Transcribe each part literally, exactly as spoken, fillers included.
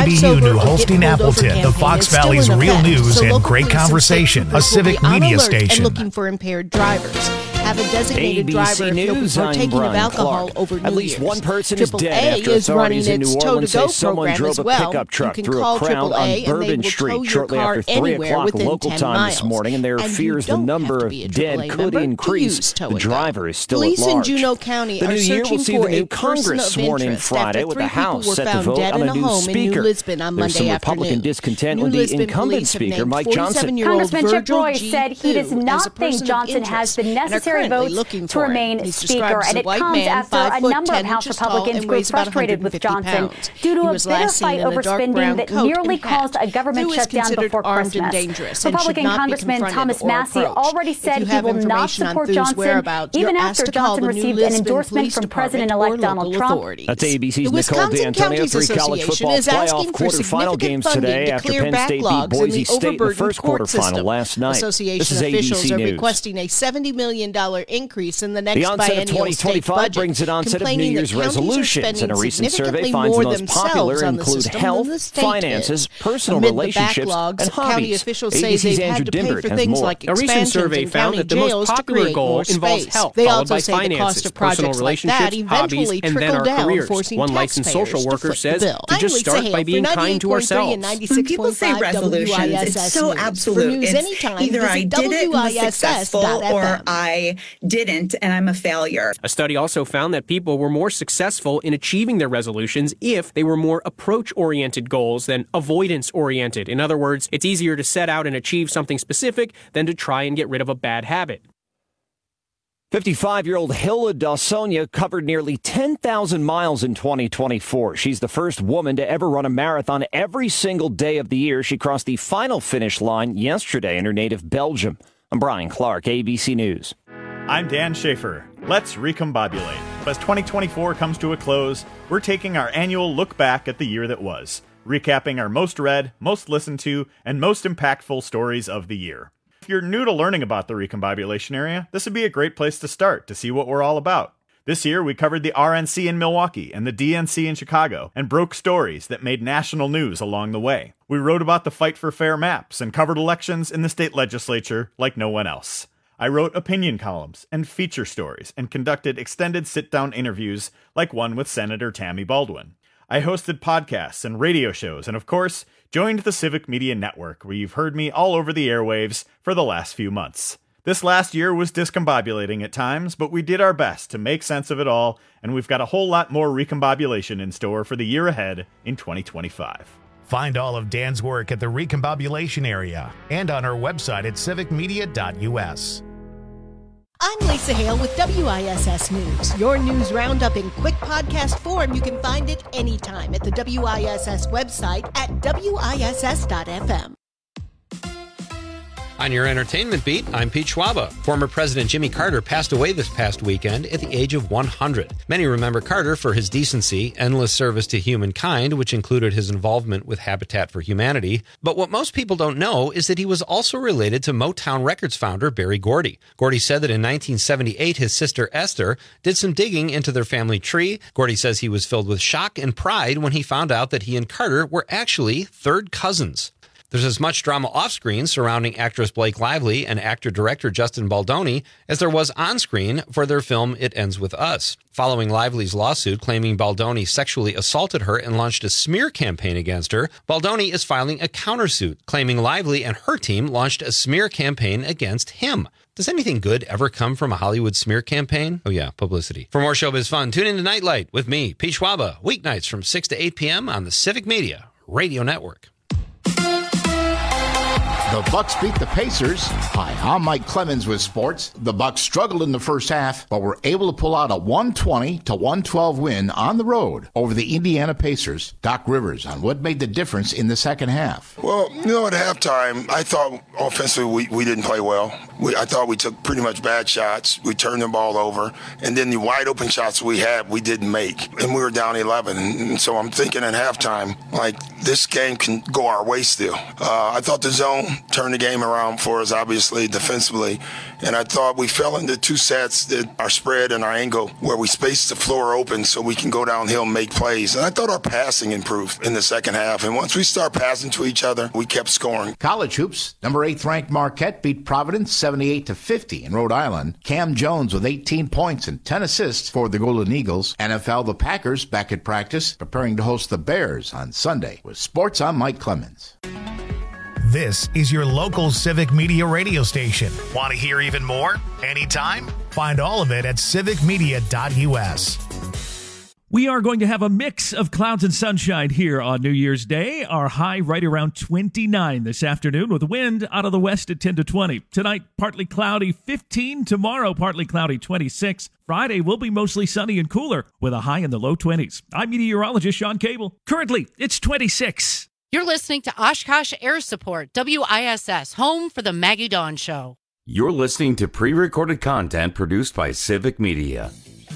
Maybe you knew hosting Appleton, the Fox Valley's real news and great conversation, a civic media station. Looking for impaired drivers. Have a designated driver if you'll be partaking of alcohol over New Year's. At least one person is dead after authorities in New Orleans say someone drove a pickup truck through a crowd on Bourbon Street shortly after three o'clock local time this morning, and there are fears the number of dead could increase. The driver is still at large. Police in Juneau County the are new year will searching see for the new a person Congress of sworn in interest Friday after with three the House people were set to found vote dead on in a a new home in New speaker. Lisbon on There's Monday some Republican afternoon. discontent New with the Lisbon incumbent police have speaker, named Mike Johnson. Congressman Chip Virgil Roy G. said he does Fu not as a think person of Johnson interest has the and are necessary currently votes looking to for remain him. He's Speaker, described as and a it white comes man, after five a foot number of ten House inches tall Republicans and grew weighs about frustrated with one hundred fifty Johnson pounds. due to He a was bitter last seen fight in a over dark spending brown that coat nearly and hat. caused a government Fu is shutdown considered before armed Christmas. and dangerous and Republican should not be Congressman confronted Thomas or Massey approached. already If said you he have will not information on support Fu's Johnson, whereabouts, even you're after asked to call Johnson the New received an Lisbon endorsement Police from President-elect Department or Donald local Trump. authorities. That's A B C's The Nicole Wisconsin D'Antonio. Counties Three college Association football is asking playoff for quarterfinal significant games funding today to after clear Penn State beat backlogs in Boise the State in the overburdened first court quarterfinal system. last night. Association This is A B C officials are News. requesting a seventy million dollars increase in the next The onset of biennial twenty state twenty-five budget, brings an onset of New complaining that Year's counties are resolutions, and a spending recent survey significantly finds the more most themselves popular on the include system health, than the state finances, is. personal Amid the relationships, backlogs, and county hobbies. officials A say B C's they've Andrew had to pay Dimbert for has things more. like A recent expansions survey in found county that the most jails to popular create goal more involves space. health, They followed also by say the cost finances, of personal projects like that relationships, hobbies, eventually and then trickle our down, careers. forcing One licensed taxpayers social to worker foot says the bill. to just I'm start Lisa by Hale being for kind to ourselves. When people say resolutions, it's so absolute. It's either I did it and was successful or I didn't and I'm a failure. A study also found that people were more successful in achieving their resolutions if they were more approach-oriented goals than avoidance-oriented. In other words, it's easier to set out and achieve something specific than to try and get rid of a bad habit. fifty-five-year-old Hilda Dawsonia covered nearly ten thousand miles in twenty twenty-four. She's the first woman to ever run a marathon every single day of the year. She crossed the final finish line yesterday in her native Belgium. I'm Brian Clark, A B C News. I'm Dan Schaefer. Let's recombobulate. As twenty twenty-four comes to a close, we're taking our annual look back at the year that was, recapping our most read, most listened to, and most impactful stories of the year. If you're new to learning about the recombobulation area, this would be a great place to start to see what we're all about. This year, we covered the R N C in Milwaukee and the D N C in Chicago and broke stories that made national news along the way. We wrote about the fight for fair maps and covered elections in the state legislature like no one else. I wrote opinion columns and feature stories and conducted extended sit-down interviews like one with Senator Tammy Baldwin. I hosted podcasts and radio shows and, of course, joined the Civic Media Network, where you've heard me all over the airwaves for the last few months. This last year was discombobulating at times, but we did our best to make sense of it all, and we've got a whole lot more recombobulation in store for the year ahead in twenty twenty-five. Find all of Dan's work at the recombobulation area and on our website at civic media dot u s. I'm Lisa Hale with W I S S News. Your news roundup in quick podcast form. You can find it anytime at the W I S S website at W I S S dot F M. On your entertainment beat, I'm Pete Schwaba. Former President Jimmy Carter passed away this past weekend at the age of one hundred. Many remember Carter for his decency, endless service to humankind, which included his involvement with Habitat for Humanity. But what most people don't know is that he was also related to Motown Records founder Berry Gordy. Gordy said that in nineteen seventy-eight, his sister Esther did some digging into their family tree. Gordy says he was filled with shock and pride when he found out that he and Carter were actually third cousins. There's as much drama off-screen surrounding actress Blake Lively and actor-director Justin Baldoni as there was on-screen for their film It Ends With Us. Following Lively's lawsuit claiming Baldoni sexually assaulted her and launched a smear campaign against her, Baldoni is filing a countersuit claiming Lively and her team launched a smear campaign against him. Does anything good ever come from a Hollywood smear campaign? Oh yeah, publicity. For more showbiz fun, tune in to Nightlight with me, Pete Schwaba, weeknights from six to eight p.m. on the Civic Media Radio Network. The Bucks beat the Pacers. Hi, I'm Mike Clemens with sports. The Bucks struggled in the first half, but were able to pull out a one twenty to one twelve win on the road over the Indiana Pacers. Doc Rivers on what made the difference in the second half. Well, you know, at halftime, I thought offensively we, we didn't play well. We, I thought we took pretty much bad shots. We turned the ball over. And then the wide open shots we had, we didn't make. And we were down eleven. And, and so I'm thinking at halftime, like, this game can go our way still. Uh, I thought the zone turned the game around for us, obviously, defensively. And I thought we fell into two sets, that our spread and our angle, where we spaced the floor open so we can go downhill and make plays. And I thought our passing improved in the second half. And once we start passing to each other, we kept scoring. College hoops, number eighth ranked Marquette beat Providence seventy-eight to fifty in Rhode Island. Cam Jones with eighteen points and ten assists for the Golden Eagles. N F L, the Packers back at practice, preparing to host the Bears on Sunday. With sports, I'm Mike Clemens. This is your local Civic Media radio station. Want to hear even more? Anytime? Find all of it at civic media dot u s. We are going to have a mix of clouds and sunshine here on New Year's Day. Our high right around twenty-nine this afternoon with wind out of the west at ten to twenty. Tonight, partly cloudy fifteen. Tomorrow, partly cloudy twenty-six. Friday will be mostly sunny and cooler with a high in the low twenties. I'm meteorologist Sean Cable. Currently, it's twenty-six. You're listening to Oshkosh Air Support, W I S S, home for the Maggie Dawn Show. You're listening to pre-recorded content produced by Civic Media.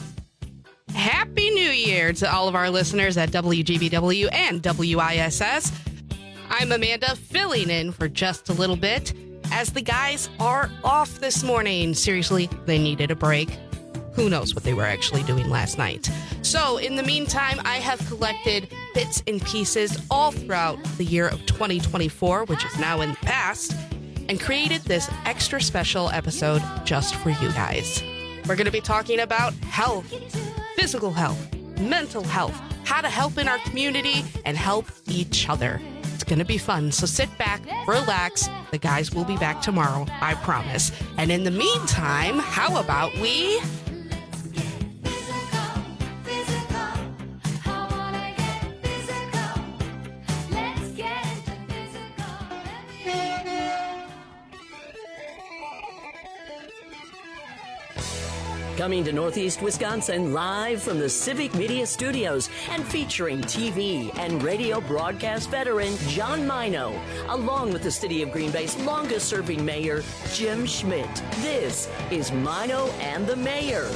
Happy New Year to all of our listeners at W G B W and W I S S. I'm Amanda, filling in for just a little bit as the guys are off this morning. Seriously, they needed a break. Who knows what they were actually doing last night. So in the meantime, I have collected bits and pieces all throughout the year of twenty twenty-four, which is now in the past, and created this extra special episode just for you guys. We're going to be talking about health, physical health, mental health, how to help in our community, and help each other. It's going to be fun, so sit back, relax. The guys will be back tomorrow, I promise. And in the meantime, how about we... Coming to Northeast Wisconsin live from the Civic Media Studios and featuring T V and radio broadcast veteran John Mino, along with the City of Green Bay's longest-serving mayor, Jim Schmidt. This is Mino and the Mayor.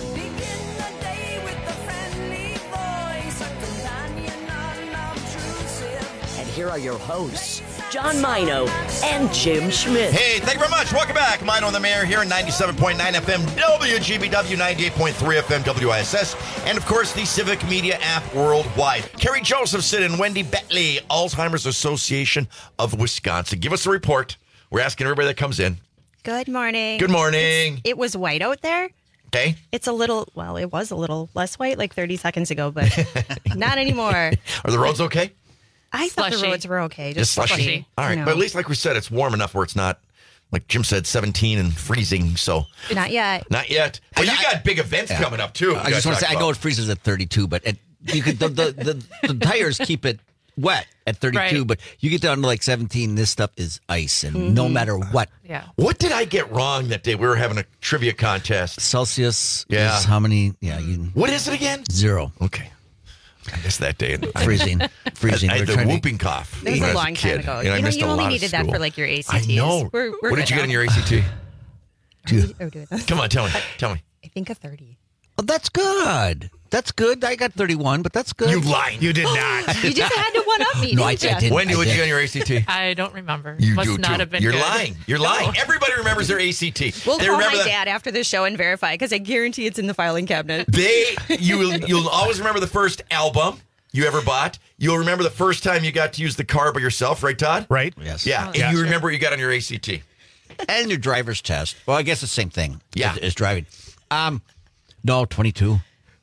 And here are your hosts, John Mino and Jim Schmidt. Hey, thank you very much. Welcome back. Mino and the Mayor here in ninety-seven point nine F M W G B W, ninety-eight point three F M W I S S, and of course the Civic Media app worldwide. Kerry Josephson and Wendy Bentley, Alzheimer's Association of Wisconsin. Give us a report. We're asking everybody that comes in. Good morning. Good morning. It's, it was white out there. Okay. It's a little, well, it was a little less white like thirty seconds ago, but not anymore. Are the roads okay? I thought Slushy. the roads were okay. Just Just, slushy. slushy. All right. You know. But at least, like we said, it's warm enough where it's not, like Jim said, seventeen and freezing. So Not yet. Not yet. Well, you got big events Yeah. coming up, too. I just want to say, I know it freezes at thirty-two, but it, you could the, the, the, the tires keep it wet at thirty-two, Right. but you get down to like seventeen, this stuff is ice, and Mm-hmm. no matter what. Yeah. What did I get wrong that day? We were having a trivia contest. Celsius Yeah. is how many? Yeah, you What is it again? zero. Okay. I missed that day. Freezing. Freezing. I, I We're had the trying to- whooping cough. That was when I a was long kid. time ago. And I You know, missed you a only lot of needed that school. for like your A C Ts. I know. We're, we're what did good you get now. in your A C T? Oh, do it. Come on, tell me. Tell me. I think a thirty. Oh, that's good. That's good. I got thirty-one, but that's good. You lying. You did not. You just had to one up me, No, I- didn't I you? did. Wendy, what did you get on your A C T? I don't remember. You Must do not too. have been You're good. lying. You're lying. Everybody remembers their A C T. We'll they call remember my that. dad after the show and verify because I guarantee it's in the filing cabinet. They you will you'll always remember the first album you ever bought. You'll remember the first time you got to use the car by yourself, right, Todd? Right? Yes. Yeah, Oh, and yeah, you sure. remember what you got on your A C T. And your driver's test. Well, I guess the same thing. Yeah. As, as driving. Um, no, twenty-two.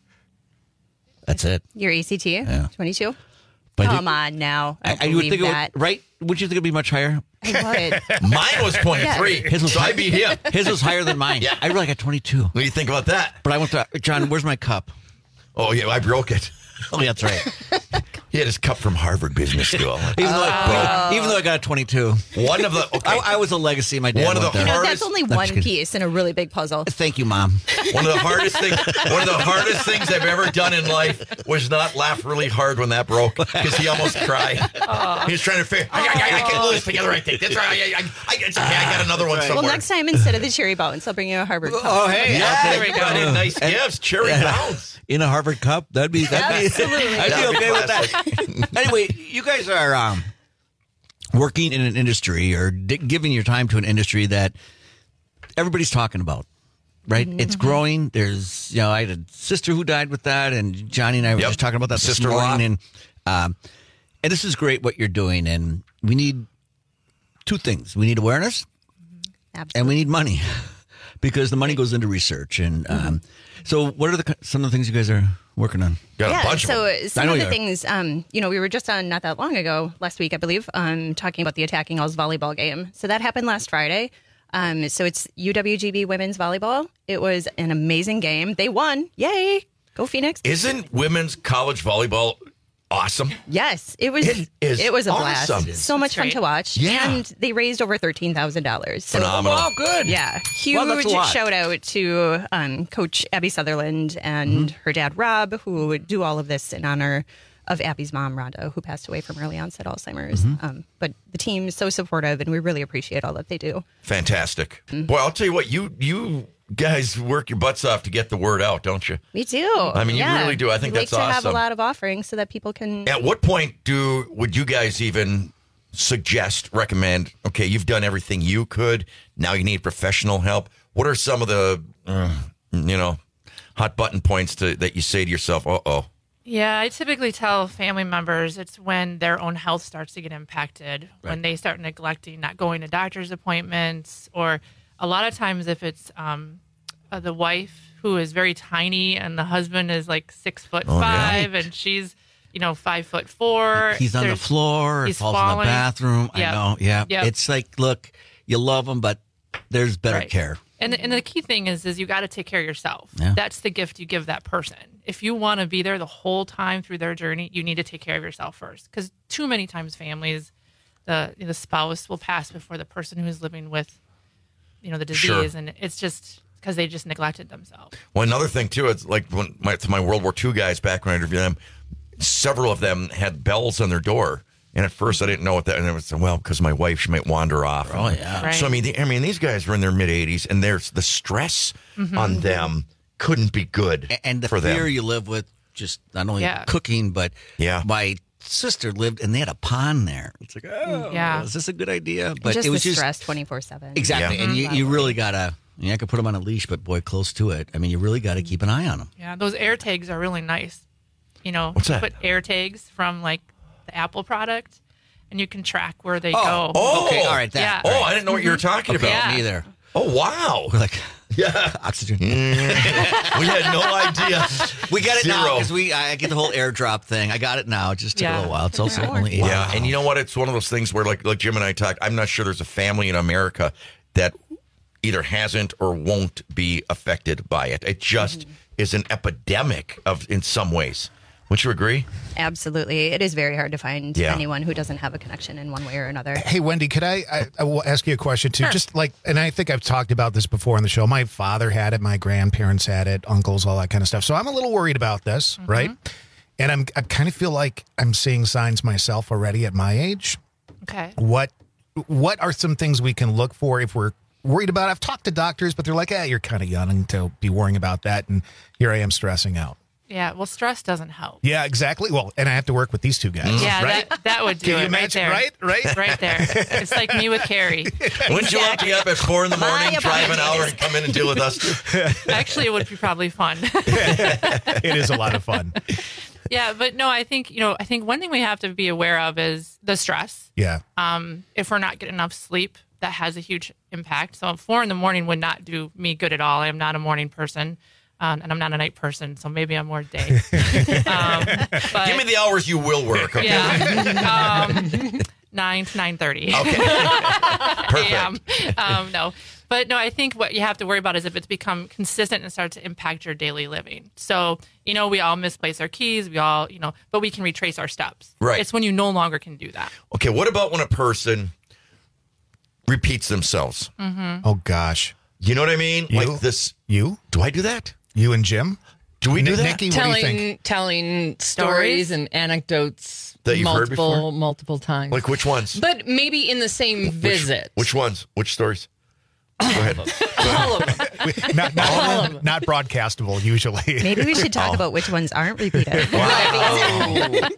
That's it. Your A C T? Yeah. twenty-two? But Come you- on now. I, I, I would believe think that. it would, right? Would you think it'd be much higher? I would. Mine was twenty-three, His was so I high- beat him. His was higher than mine. Yeah. I really got twenty-two. What do you think about that? But I went to John. Where's my cup? Oh yeah, I broke it. Oh, yeah, that's right. He had his cup from Harvard Business School. even, though I, uh, even though I got a twenty-two. One of the... Okay. I, I was a legacy. My dad One of the there. You know, hardest, that's only one piece in a really big puzzle. Thank you, Mom. One of the hardest things One of the hardest things I've ever done in life was not laugh really hard when that broke, because he almost cried. Uh, he was trying to figure, I, I, I can glue this together, I think. That's right. I, I, I, it's okay. I got another one somewhere. Well, next time, instead of the cherry bounce, I'll bring you a Harvard cup. Oh, hey. Yeah, there we go. Nice and, gifts. Cherry and, bounce. In a Harvard cup? That'd be, that'd be, Absolutely. I'd be okay with that. Anyway, you guys are um, working in an industry or di- giving your time to an industry that everybody's talking about, right? Mm-hmm. It's growing. There's, you know, I had a sister who died with that, and Johnny and I were yep. just talking about that sister this morning. And, um, and this is great what you're doing, and we need two things. We need awareness, Absolutely. and we need money, because the money goes into research. And um, mm-hmm. so what are the some of the things you guys are working on? Got yeah, a bunch so of some of the things, um, you know, we were just on not that long ago, last week, I believe, um, talking about the Attacking Alls volleyball game. So that happened last Friday. Um, so it's U W G B women's volleyball. It was an amazing game. They won. Yay. Go Phoenix. Isn't women's college volleyball awesome? Yes, it was. It is It was a awesome. blast. So much fun to watch. Yeah. And they raised over thirteen thousand dollars. So, Phenomenal. Wow, good. Yeah. Huge Well, that's a lot. shout out to um, Coach Abby Sutherland and Mm-hmm. her dad, Rob, who do all of this in honor of Abby's mom, Rhonda, who passed away from early onset Alzheimer's. Mm-hmm. Um, but the team is so supportive, and we really appreciate all that they do. Fantastic. Mm-hmm. Boy, I'll tell you what, you you guys work your butts off to get the word out, don't you? We do. I mean, you Yeah. really do. I think we that's like to have awesome. a lot of offerings so that people can. At what point do would you guys even suggest, recommend, okay, you've done everything you could, now you need professional help? What are some of the, uh, you know, hot button points to, that you say to yourself, uh-oh? Yeah, I typically tell family members it's when their own health starts to get impacted, Right. when they start neglecting, not going to doctor's appointments, or a lot of times if it's um, uh, the wife who is very tiny and the husband is like six foot Oh, five yeah. and she's, you know, five foot four. He's on the There's- floor. He he's falls in falling. the bathroom. Yep. I know. Yeah. Yep. It's like, look, you love them, but there's better Right. care. And the, and the key thing is, is you got to take care of yourself. Yeah. That's the gift you give that person. If you want to be there the whole time through their journey, you need to take care of yourself first. Because too many times, families, the the spouse will pass before the person who's living with, you know, the disease, Sure. and it's just because they just neglected themselves. Well, another thing, too, it's like when my, to my World War Two guys back when I interviewed them, several of them had bells on their door. And at first, I didn't know what that. And I was well, because my wife, she might wander off. Oh, yeah. Right. So I mean, the, I mean, these guys were in their mid eighties, and there's the stress Mhm. on them couldn't be good A- And the for fear them. you live with, just not only Yeah. cooking, but Yeah. my sister lived and they had a pond there. It's like, oh, Yeah. is this a good idea? But just it was the just stress twenty-four seven. exactly. Yeah. And you, you really gotta. Yeah, I could put them on a leash, but boy, close to it. I mean, you really got to keep an eye on them. Yeah, those air tags are really nice. You know, What's that? put air tags from like the Apple product, and you can track where they Oh, go. Oh, Okay, all right, that. Yeah. Oh, I didn't know what you were talking Okay, about. Yeah. me either. Oh, wow. We're like Yeah. oxygen. we had no idea. We got it now Zero. because we. I get the whole airdrop thing. I got it now. It just took a Yeah. little while. It's also Wow. only eight. Yeah, and you know what? It's one of those things where, like, like Jim and I talked. I'm not sure there's a family in America that either hasn't or won't be affected by it. It just Mm-hmm. is an epidemic of, in some ways. Would you agree? Absolutely. It is very hard to find Yeah. anyone who doesn't have a connection in one way or another. Hey, Wendy, could I, I, I will ask you a question too? Sure. Just like, and I think I've talked about this before on the show. My father had it, my grandparents had it, uncles, all that kind of stuff. So I'm a little worried about this, Mm-hmm. right? And I'm, I kind of feel like I'm seeing signs myself already at my age. Okay. What, what are some things we can look for if we're worried about? I've talked to doctors, but they're like, "Eh, you're kind of young to be worrying about that." And here I am stressing out. Yeah. Well, stress doesn't help. Yeah, exactly. Well, and I have to work with these two guys. Yeah, right? that, that would do Can you it imagine? right there. Right, right, Right there. It's like me with Carrie. Wouldn't you love to get up at four in the My morning, drive an hour, apologies. and come in and deal with us? Actually, it would be probably fun. It is a lot of fun. Yeah, but no, I think, you know, I think one thing we have to be aware of is the stress. Yeah. Um, if we're not getting enough sleep, that has a huge impact. So four in the morning would not do me good at all. I am not a morning person. Um, and I'm not a night person, so maybe I'm more day. um, but, Give me the hours you will work. Okay? Yeah. Um, nine to nine thirty. Okay. A M. Um, no, But no, I think what you have to worry about is if it's become consistent and starts to impact your daily living. So, you know, we all misplace our keys. We all, you know, but we can retrace our steps. Right. It's when you no longer can do that. Okay, what about when a person repeats themselves? Mm-hmm. Oh, gosh. You know what I mean? You? Like this. You? Do I do that? You and Jim? Do we do that? Nikki, telling, what do you think? Telling stories and anecdotes that you've heard multiple, before? multiple times. Like which ones? But maybe in the same visit. Which, which ones? Which stories? Go ahead. All of them. not, not, not broadcastable, usually. Maybe we should talk oh. about which ones aren't repeated. Wow.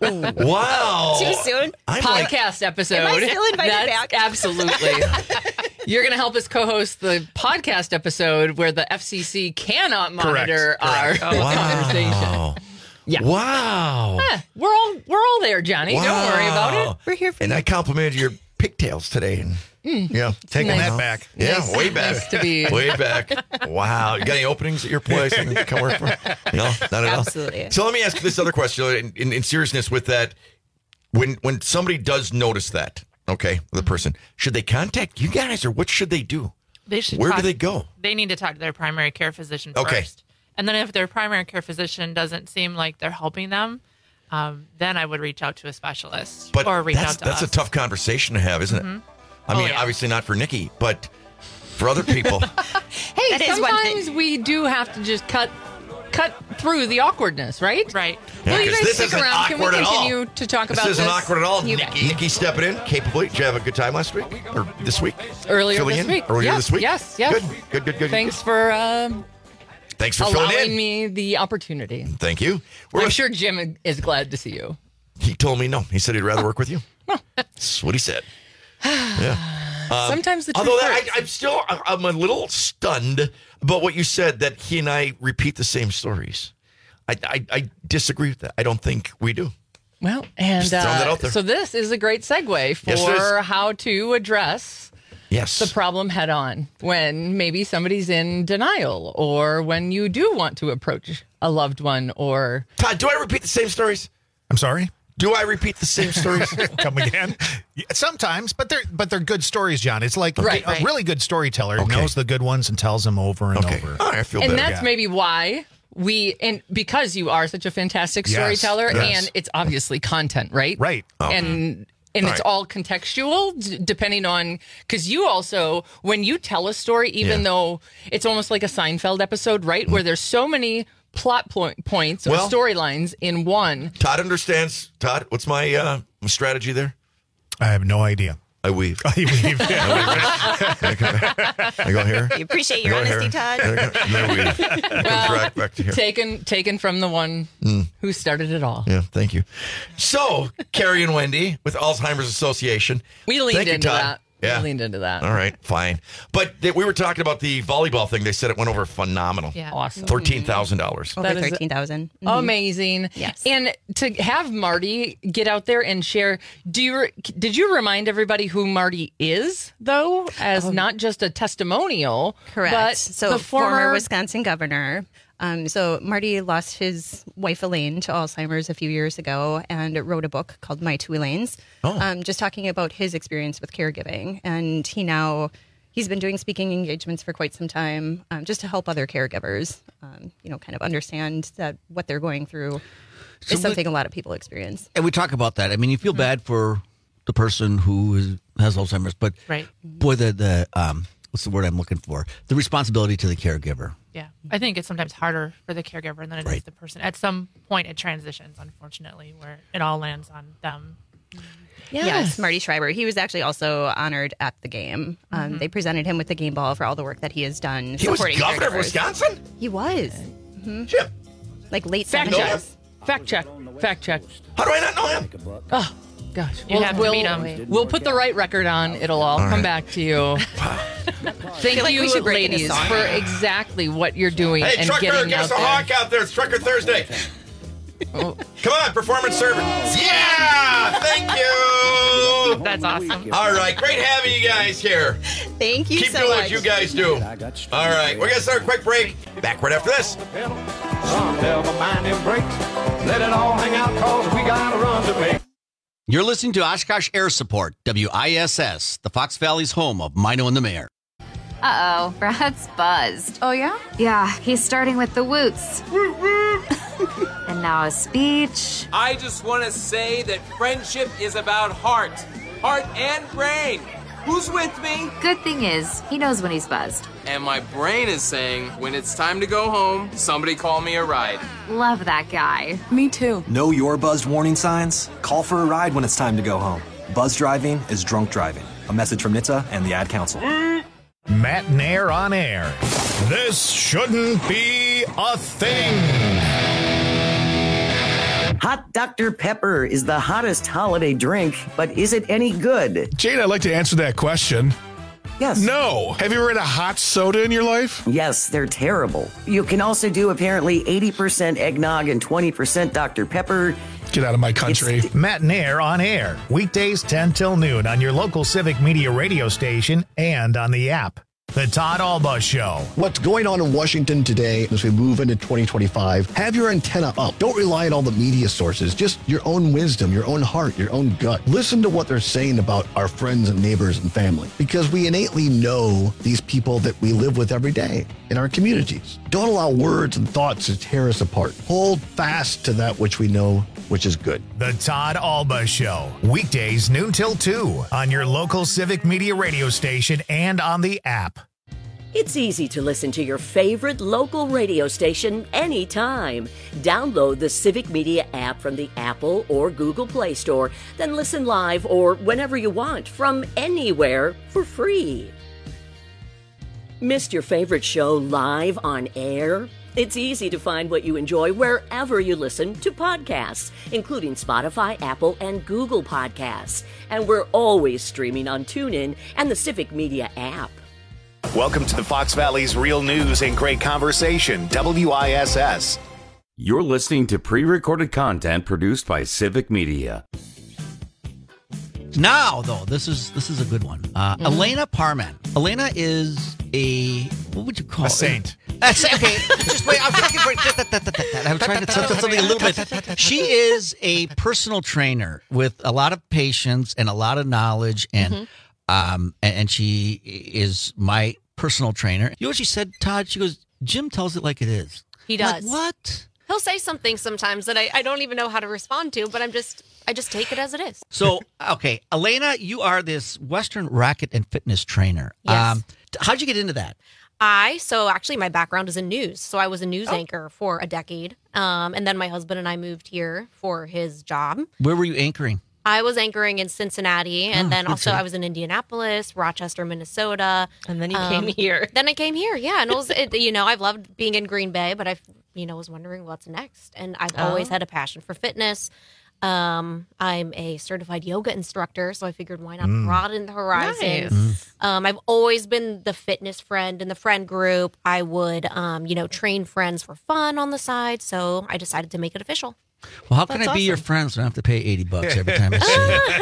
Wow. Too soon? I'm podcast like, episode. Am I still invited That's back? Absolutely. You're going to help us co-host the podcast episode where the F C C cannot monitor Correct. our Correct. Wow. conversation. Yeah. Wow. Huh, we're all we're all there, Johnny. Wow. Don't worry about it. We're here for And you. I complimented your pigtails today. And Mm. yeah, taking nice. that back. Yeah, Nice- way back. nice to be- Way back. Wow. You got any openings at your place? I can come work for? No, not at all. Absolutely. So let me ask you this other question in, in, in seriousness with that. When when somebody does notice that, okay, the person, should they contact you guys or what should they do? They should Where talk, do they go? They need to talk to their primary care physician Okay. first. And then if their primary care physician doesn't seem like they're helping them, um, then I would reach out to a specialist But or reach that's, out to that's us. a tough conversation to have, isn't Mhm. it? I Oh, mean, yeah. obviously not for Nikki, but for other people. Hey, That is one sometimes we do have to just cut cut through the awkwardness, right? Right. Yeah, Well, you 'cause guys this stick isn't around. Can we awkward at all. continue to talk This about isn't this? awkward at all. You Nikki, Nikki stepping in capably. Did you have a good time last week or this week? Earlier Filling this in? week. Earlier yes, this week. Yes, yes. Good, good, good, good. Thanks for um, Thanks for filling allowing in. me the opportunity. Thank you. We're I'm with- sure Jim is glad to see you. He told me no. He said he'd rather work with you. That's what he said. Yeah. Um, Sometimes the truth although that, hurts. I, I'm still, I'm a little stunned about what you said that he and I repeat the same stories. I, I, I disagree with that. I don't think we do. Well, and Just throwing that uh, out there. so this is a great segue for Yes, it is. how to address Yes. the problem head on when maybe somebody's in denial or when you do want to approach a loved one or Todd, do I repeat the same stories? I'm sorry? Do I repeat the same stories? Come again? Yeah, sometimes, but they're but they're good stories, John. It's like Right, a, right. really good storyteller Okay. knows the good ones and tells them over and Okay. over. All right, I feel and better. that's maybe why we and because you are such a fantastic Yes, storyteller yes. and it's obviously content, right? Right. Oh. And and All it's right. all contextual d- depending on because you also when you tell a story even Yeah. though it's almost like a Seinfeld episode, right? Where there's so many plot point points or Well- storylines in one. Todd understands. Todd, what's my uh, strategy there? I have no idea. I weave. I weave. I go here. We appreciate I your go honesty, here. Todd. And then I weave. It comes Well, right back to here. Taken taken from the one who started it all. Yeah, thank you. So, Carrie and Wendy with Alzheimer's Association. We leaned Thank you, into Todd. that. Yeah. We leaned into that. All right, fine. But they, we were talking about the volleyball thing. They said it went over phenomenal. Yeah. Awesome. thirteen thousand dollars. Over That is- thirteen thousand. Amazing. Yes. And to have Marty get out there and share, do you did you remind everybody who Marty is though, as not just a testimonial, Correct. but so the former, Wisconsin governor. Um, so Marty lost his wife Elaine to Alzheimer's a few years ago and wrote a book called My Two Elaines, Oh. um, just talking about his experience with caregiving. And he now he's been doing speaking engagements for quite some time, um, just to help other caregivers, um, you know, kind of understand that what they're going through So is something a lot of people experience. And we talk about that. I mean, you feel bad for the person who is, has Alzheimer's, but Right. boy, the the um, what's the word I'm looking for? The responsibility to the caregiver. Yeah. I think it's sometimes harder for the caregiver than it is Right. the person. At some point, it transitions, unfortunately, where it all lands on them. Yes. Marty Schreiber. He was actually also honored at the game. Um, Mhm. They presented him with the game ball for all the work that he has done. He was supporting governor of caregivers. Wisconsin? He was. Mm-hmm. Jim. Like late fact seventies. check, fact check, fact check. How do I not know him? Oh gosh, You we'll, have to we'll, meet him. we'll put the right record on. It'll all, All come right. back to you. Thank feel like we you, should break into ladies, song. for exactly what you're doing Hey, and Trucker, getting give out us a there. honk out there. It's Trucker Thursday. Oh. Come on, performance service. Yeah, thank you. That's awesome. All right, great having you guys here. Thank you Keep so doing much. what you guys do. All right, we're going to start a quick break. Back right after this. Some never mind them breaks. Let it all hang out, cause we gotta run to make. You're listening to Oshkosh Air Support, W I S S, the Fox Valley's home of Mino and the Mayor. Uh-oh, Brad's buzzed. Oh, yeah? Yeah, he's starting with the woots. And now a speech. I just want to say that friendship is about heart. Heart and brain. Who's with me? Good thing is, he knows when he's buzzed. And my brain is saying, when it's time to go home, somebody call me a ride. Love that guy. Me too. Know your buzzed warning signs? Call for a ride when it's time to go home. Buzz driving is drunk driving. A message from N H T S A and the Ad Council. Matt and Air on air. This shouldn't be a thing. Hot Doctor Pepper is the hottest holiday drink, but is it any good? Jane, I'd like to answer that question. Yes. No. Have you ever had a hot soda in your life? Yes, they're terrible. You can also do apparently eighty percent eggnog and twenty percent Doctor Pepper. Get out of my country. It's Matt and Air on air. Weekdays ten till noon on your local Civic Media radio station and on the app. The Todd Alba Show. What's going on in Washington today as we move into twenty twenty-five? Have your antenna up. Don't rely on all the media sources. Just your own wisdom, your own heart, your own gut. Listen to what they're saying about our friends and neighbors and family, because we innately know these people that we live with every day in our communities. Don't allow words and thoughts to tear us apart. Hold fast to that which we know, which is good. The Todd Alba Show. Weekdays noon till two on your local Civic Media radio station and on the app. It's easy to listen to your favorite local radio station anytime. Download the Civic Media app from the Apple or Google Play Store, then listen live or whenever you want from anywhere for free. Missed your favorite show live on air? It's easy to find what you enjoy wherever you listen to podcasts, including Spotify, Apple, and Google Podcasts. And we're always streaming on TuneIn and the Civic Media app. Welcome to the Fox Valley's Real News and Great Conversation, W I S S. You're listening to pre-recorded content produced by Civic Media. Now, though, this is this is a good one. Uh, mm-hmm. Elena Parman. Elena is a, what would you call a it? saint. A saint. Okay, just wait. I'm looking for it. I'm trying to say something a little bit. She is a personal trainer with a lot of patience and a lot of knowledge, and mm-hmm. um, and, and she is my personal trainer. You know what she said, Todd? She goes, Jim tells it like it is. He does. Like, what? He'll say something sometimes that I, I don't even know how to respond to, but I'm just I just take it as it is. So, okay, Elena, you are this Western racket and fitness trainer. Yes. Um, how'd you get into that? I, so actually my background is in news. So I was a news oh. anchor for a decade. Um, and then my husband and I moved here for his job. Where were you anchoring? I was anchoring in Cincinnati, and Oh, then good also city. I was in Indianapolis, Rochester, Minnesota. And then you came here. Then I came here, yeah. And it was, it, you know, I've loved being in Green Bay, but I, you know, was wondering what's next. And I've Oh. always had a passion for fitness. Um, I'm a certified yoga instructor, so I figured why not Mm. broaden the horizon. Nice. Mm. Um, I've always been the fitness friend in the friend group. I would, um, you know, train friends for fun on the side, so I decided to make it official. Well, how can That's I be your awesome. friend so I don't have to pay eighty bucks every time I see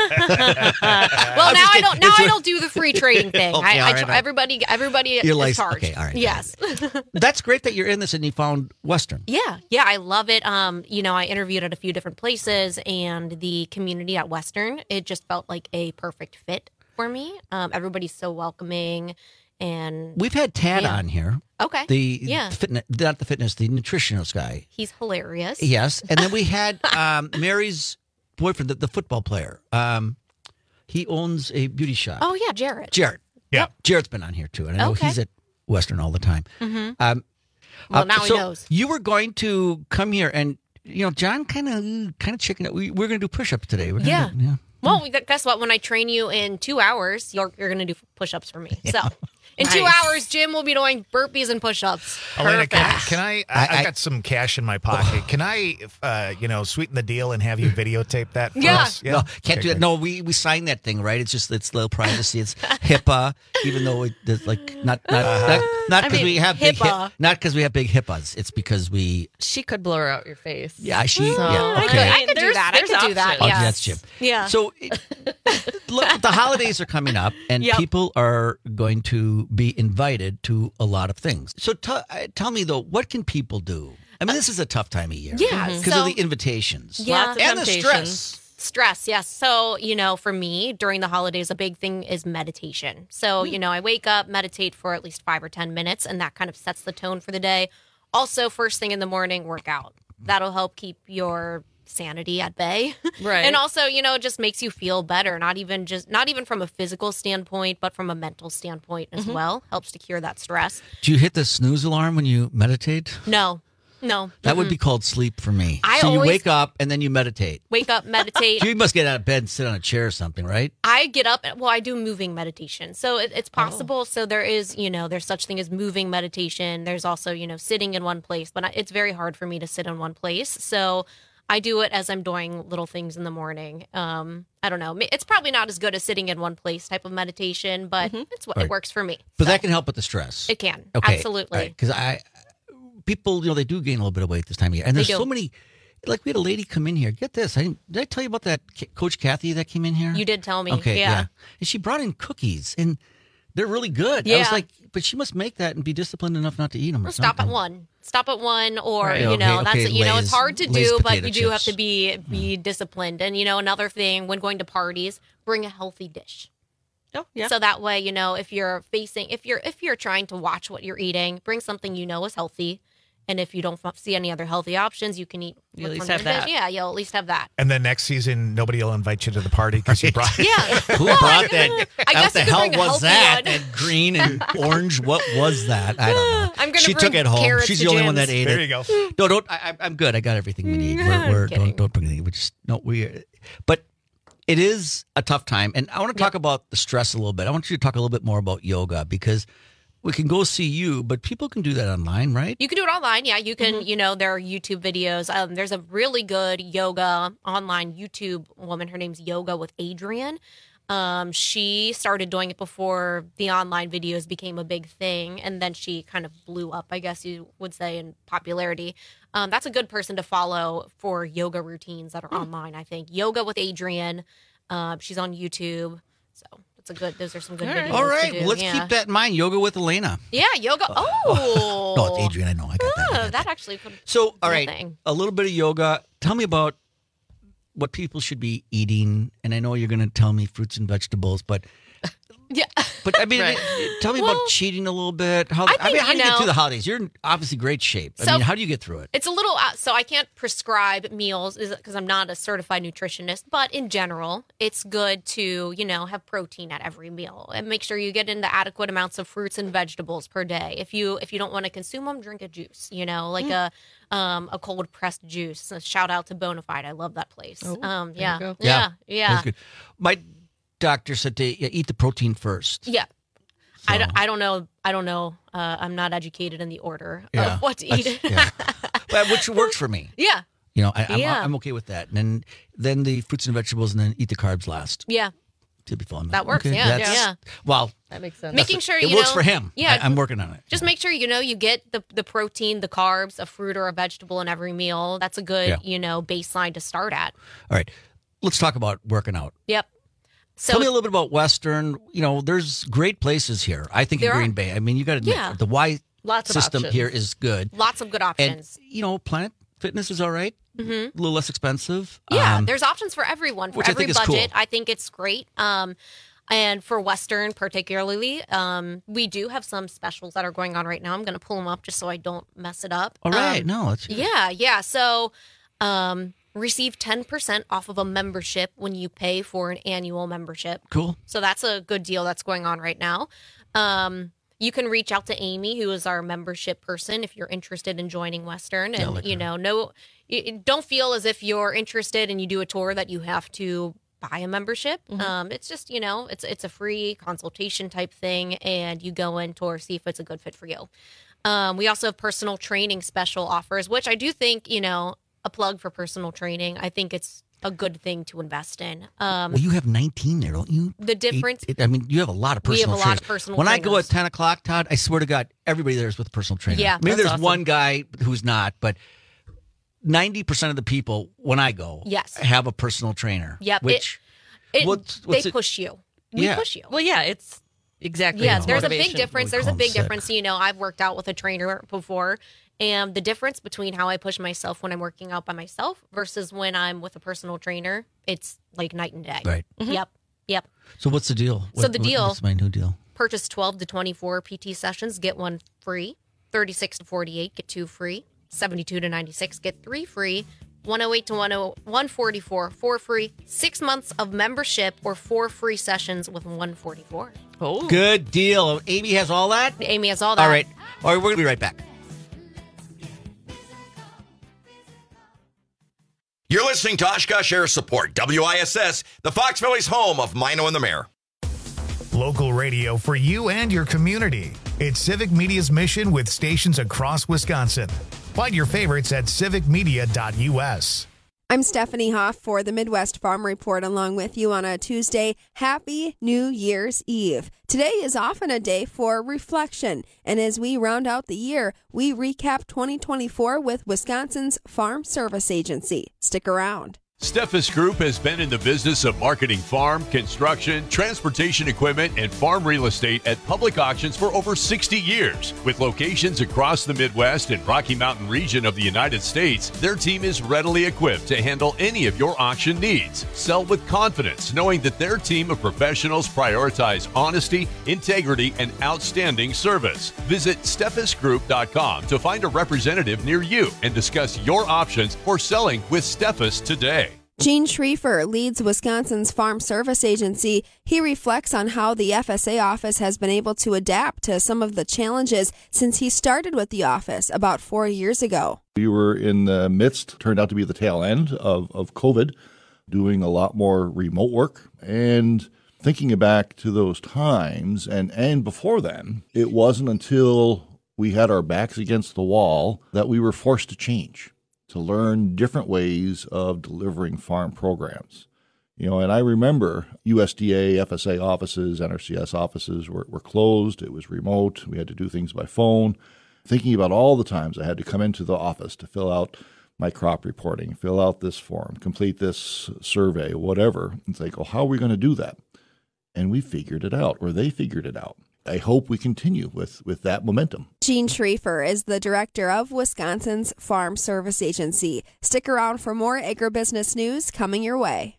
you? Well, now I don't. Now I don't do the free trading thing. Okay, I, I all right, tr- all right. everybody, everybody You're is like- charged. okay, all right. Yes. That's great that you're in this and you found Western. Yeah, yeah, I love it. Um, you know, I interviewed at a few different places, and the community at Western, it just felt like a perfect fit for me. Um, everybody's so welcoming, and We've had Tad yeah. on here. Okay. The yeah, fitness, not the fitness, the nutritionist guy. he's hilarious. Yes. And then we had um, Mary's boyfriend, the, the football player. Um, he owns a beauty shop. Oh yeah, Jared. Jared. Yeah. Jared's been on here too. And I know Okay. he's at Western all the time. Mhm. Um, Well, now he so knows. You were going to come here and, you know, John kind of kind of chicken out. We, we're going to do push-ups today. We're gonna Yeah. do- yeah. Well, we- guess what? When I train you in two hours, you're you're going to do push-ups for me. So, in two Nice. hours, Jim will be doing burpees and push-ups. Elena, can, I- Perfect. can I, I? I- I've got some cash in my pocket. Can I, uh, you know, sweeten the deal and have you videotape that for Yeah. us? No, can't Okay, do that. great. No, we we signed that thing, right? It's just it's little privacy. It's HIPAA, even though it, it's like not not Uh-huh. not not I because mean, we have big HIPAA. hip, not because we have big HIPAAs. It's because we She could blur out your face. yeah she So, yeah I okay. could, I could do There's- that. I there's could do that. Oh, Yes. that's Jim. Yeah. So it- look, the holidays are coming up, and Yep. people are going to be invited to a lot of things. So t- uh, tell me though, what can people do? I mean, this is a tough time of year. Yeah, because so- of the invitations. Yeah. Lots of and the temptations. stress. Stress, yes. So, you know, for me, during the holidays, a big thing is meditation. So, you know, I wake up, meditate for at least five or ten minutes, and that kind of sets the tone for the day. Also, first thing in the morning, work out. That'll help keep your sanity at bay. Right. And also, you know, it just makes you feel better, not even just not even from a physical standpoint, but from a mental standpoint as Mm-hmm. well. Helps to cure that stress. Do you hit the snooze alarm when you meditate? No. No. That would Mm-mm. be called sleep for me. I so you always- wake up and then you meditate. Wake up, meditate. You must get out of bed and sit on a chair or something, right? I get up. Well, I do moving meditation, so it, it's Oh. possible. So there is, you know, there's such thing as moving meditation. There's also, you know, sitting in one place, but I- it's very hard for me to sit in one place. So I do it as I'm doing little things in the morning. Um, I don't know. It's probably not as good as sitting in one place type of meditation, but it's what Right. it works for me. But that can help with the stress. It can Okay. absolutely. Because I, people, you know, they do gain a little bit of weight this time of year, and They there's do. so many. Like we had a lady come in here. Get this. I didn't, did I tell you about that K- Coach Kathy that came in here? You did tell me. Okay, yeah. yeah. And she brought in cookies, and they're really good. I was Yeah. like, but she must make that and be disciplined enough not to eat them. Or Well, stop something. at one. Stop at one, or Right. you Okay, know, that's okay, it. You know, Lay's- it's hard to Lay's do, but potato you do have chips. to be be disciplined. And you know, another thing when going to parties, bring a healthy dish. Oh, yeah. So that way, you know, if you're facing, if you're if you're trying to watch what you're eating, bring something you know is healthy. And if you don't f- see any other healthy options, you can eat. You at what's least on have your dish. that. Yeah, you'll at least have that. And then next season, nobody will invite you to the party because you brought. Yeah. Who Well, brought that? I what guess the you could hell bring a was healthy that? one. And green and orange. What was that? I don't know. I'm gonna She bring took it home. carrots She's to the only one Jim's. that ate There it. you go. No, don't. I, I- I'm good. I got everything we need. We're, we're kidding. don't don't bring anything. We just no. We. But it is a tough time, and I want to talk about the stress a little bit. I want you to talk a little bit more about yoga because we can go see you, but people can do that online, right? You can do it online. Yeah, you can, you know, there are YouTube videos. Um, there's a really good yoga online YouTube woman. Her name's Yoga with Adrian. Um, she started doing it before the online videos became a big thing. And then she kind of blew up, I guess you would say, in popularity. Um, that's a good person to follow for yoga routines that are online, I think. Yoga with Adrian. Uh, she's on YouTube. So it's a good, those are some good videos. All right, to do. well, let's yeah. keep that in mind. Yoga with Elena. Yeah, yoga. Oh. No, it's Adrian. I know. I got that. Oh, that actually could So, all be a right, thing. a little bit of yoga. Tell me about what people should be eating. And I know you're going to tell me fruits and vegetables, but Yeah. but I mean, Right. tell me Well, about cheating a little bit. How I I, mean, think, how do you you get know- through the holidays? You're in obviously great shape. I So- mean, how do you get through it? It's a little, uh, so I can't prescribe meals because I'm not a certified nutritionist, but in general, it's good to, you know, have protein at every meal and make sure you get in the adequate amounts of fruits and vegetables per day. If you if you don't want to consume them, drink a juice, you know, like a um, a cold pressed juice. So shout out to Bonafide. I love that place. Oh, um, there yeah. you go. yeah. Yeah. That's good. My doctor said to yeah, eat the protein first. Yeah. I, don't, I don't know. I don't know. Uh, I'm not educated in the order Yeah. of what to That's- eat. yeah. But which works for me. yeah. You know, I, I'm, Yeah. I'm okay with that. And then then the fruits and vegetables, and then eat the carbs last. Yeah. To be fun. That works, Okay, yeah, that's- yeah. Well, That makes sense. Making sure it you works know- for him. Yeah. I, I'm working on it. Just make sure, you know, you get the, the protein, the carbs, a fruit or a vegetable in every meal. That's a good, Yeah. you know, baseline to start at. All right, let's talk about working out. Yep. So Tell me a little bit about Western. You know, there's great places here. I think in There are. Green Bay. I mean, you got to admit Yeah. the Y Lots of system options. here is good. lots of good And options. you know, Planet Fitness is all right. hmm A little less expensive. Yeah, Um, there's options for everyone, for which I every think is budget. cool. I think it's great. Um, and for Western particularly, um, we do have some specials that are going on right now. I'm going to pull them up just so I don't mess it up. all right. Um, no, it's Yeah, yeah. So um, receive ten percent off of a membership when you pay for an annual membership. cool. So that's a good deal that's going on right now. Um, you can reach out to Amy, who is our membership person, if you're interested in joining Western. Yeah, I And, like you her. know, no, you- you don't feel as if you're interested and you do a tour that you have to buy a membership. Mm-hmm. Um, it's just, you know, it's it's a free consultation type thing, and you go in tour, see if it's a good fit for you. Um, we also have personal training special offers, which I do think, you know, a plug for personal training. I think it's a good thing to invest in. Um, Well, you have nineteen there, don't you? the difference. It- I mean, you have a lot of We have personal a lot trainers. of personal When I go trainers. at ten o'clock, Todd, I swear to God, everybody there is with a personal trainer. Yeah, Maybe that's there's awesome. one guy who's not, but ninety percent of the people when I go Yes. have a personal trainer. Yep, it- Which, It, what's- what's they it- push you. We Yeah. push you. Well, yeah, it's exactly. Yeah, it's there's a big motivation. difference. We There's call a them big sick. difference. You know, I've worked out with a trainer before, And the difference between how I push myself when I'm working out by myself versus when I'm with a personal trainer, it's like night and day. Right. Mm-hmm. Yep. Yep. So what's the deal? So What- the what- deal- What's my new deal? Purchase twelve to twenty-four P T sessions, get one free. thirty-six to forty-eight, get two free. seventy-two to ninety-six, get three free. one oh eight to one forty-four, four free. Six months of membership or four free sessions with one forty-four. Oh, Good deal. Amy has all that? Amy has all that. All right. All right, we're going to be right back. You're listening to Oshkosh Air Support, W I S S, the Fox Valley's home of Mino and the Mayor. Local radio for you and your community. It's Civic Media's mission with stations across Wisconsin. Find your favorites at civic media dot U S. I'm Stephanie Hoff for the Midwest Farm Report along with you on a Tuesday. Happy New Year's Eve. Today is often a day for reflection, and as we round out the year, we recap twenty twenty-four with Wisconsin's Farm Service Agency. Stick around. Steffes Group has been in the business of marketing farm, construction, transportation equipment, and farm real estate at public auctions for over sixty years. With locations across the Midwest and Rocky Mountain region of the United States, their team is readily equipped to handle any of your auction needs. Sell with confidence, knowing that their team of professionals prioritize honesty, integrity, and outstanding service. Visit steffes group dot com to find a representative near you and discuss your options for selling with Steffes today. Gene Schriefer leads Wisconsin's Farm Service Agency. He reflects on how the F S A office has been able to adapt to some of the challenges since he started with the office about four years ago. We were in the midst, turned out to be the tail end of, of COVID, doing a lot more remote work. And thinking back to those times and, and before then, it wasn't until we had our backs against the wall that we were forced to change, to learn different ways of delivering farm programs. You know, and I remember U S D A, F S A offices, N R C S offices were, were closed. It was remote. We had to do things by phone. Thinking about all the times I had to come into the office to fill out my crop reporting, fill out this form, complete this survey, whatever. It's like, well, how are we going to do that? And we figured it out, or they figured it out. I hope we continue with, with that momentum. Gene Schriefer is the director of Wisconsin's Farm Service Agency. Stick around for more agribusiness news coming your way.